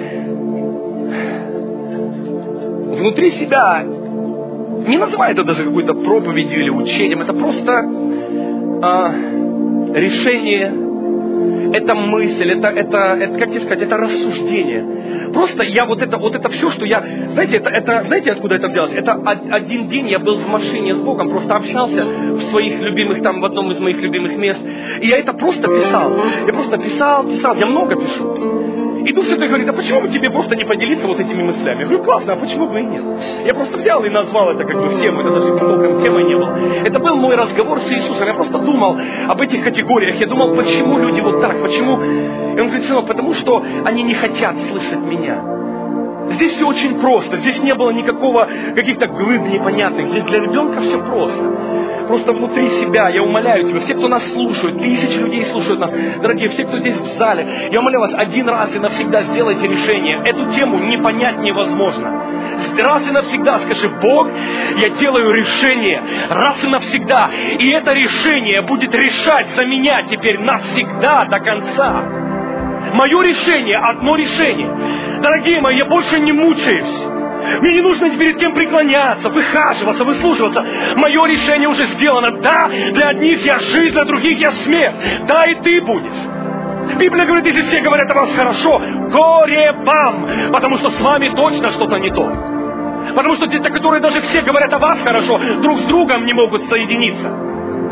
Внутри себя, не называй это даже какой-то проповедью или учением, это просто а, решение, это мысль, это, это, это, как тебе сказать, это рассуждение. Просто я вот это, вот это все, что я, знаете, это, это, знаете, откуда это взялось? Это один день я был в машине с Богом, просто общался в своих любимых, там, в одном из моих любимых мест, и я это просто писал. Я просто писал, писал, я много пишу. И Дух Святой говорит, а почему бы тебе просто не поделиться вот этими мыслями? Я говорю, классно, а почему бы и нет? Я просто взял и назвал это как бы в тему, это даже толком темой не было. Это был мой разговор с Иисусом, я просто думал об этих категориях, я думал, почему люди вот так, почему... И он говорит, сынок, потому что они не хотят слышать меня. Здесь все очень просто, здесь не было никакого каких-то глыб непонятных, здесь для ребенка все просто. Просто внутри себя, я умоляю тебя, все, кто нас слушают, тысячи людей слушают нас, дорогие, все, кто здесь в зале, я умоляю вас, один раз и навсегда сделайте решение. Эту тему не понять невозможно. Раз и навсегда скажи, Бог, я делаю решение, раз и навсегда. И это решение будет решать за меня теперь навсегда, до конца. Мое решение, одно решение. Дорогие мои, я больше не мучаюсь. Мне не нужно перед кем преклоняться, выхаживаться, выслушиваться. Мое решение уже сделано. Да, для одних я жизнь, для других я смерть. Да, и ты будешь. Библия говорит, если все говорят о вас хорошо, горе вам, потому что с вами точно что-то не то. Потому что те, которые даже все говорят о вас хорошо, друг с другом не могут соединиться.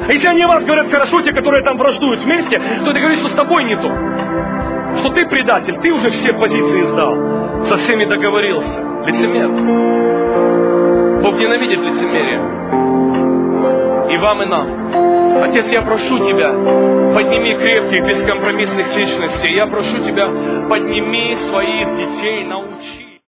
А если они о вас говорят хорошо, те, которые там враждуют вместе, то это говорит, что с тобой не то. Что ты предатель, ты уже все позиции сдал. Со всеми договорился. Лицемер. Бог ненавидит лицемерие. И вам, и нам. Отец, я прошу Тебя, подними крепких, бескомпромиссных личностей. Я прошу Тебя, подними своих детей, научи.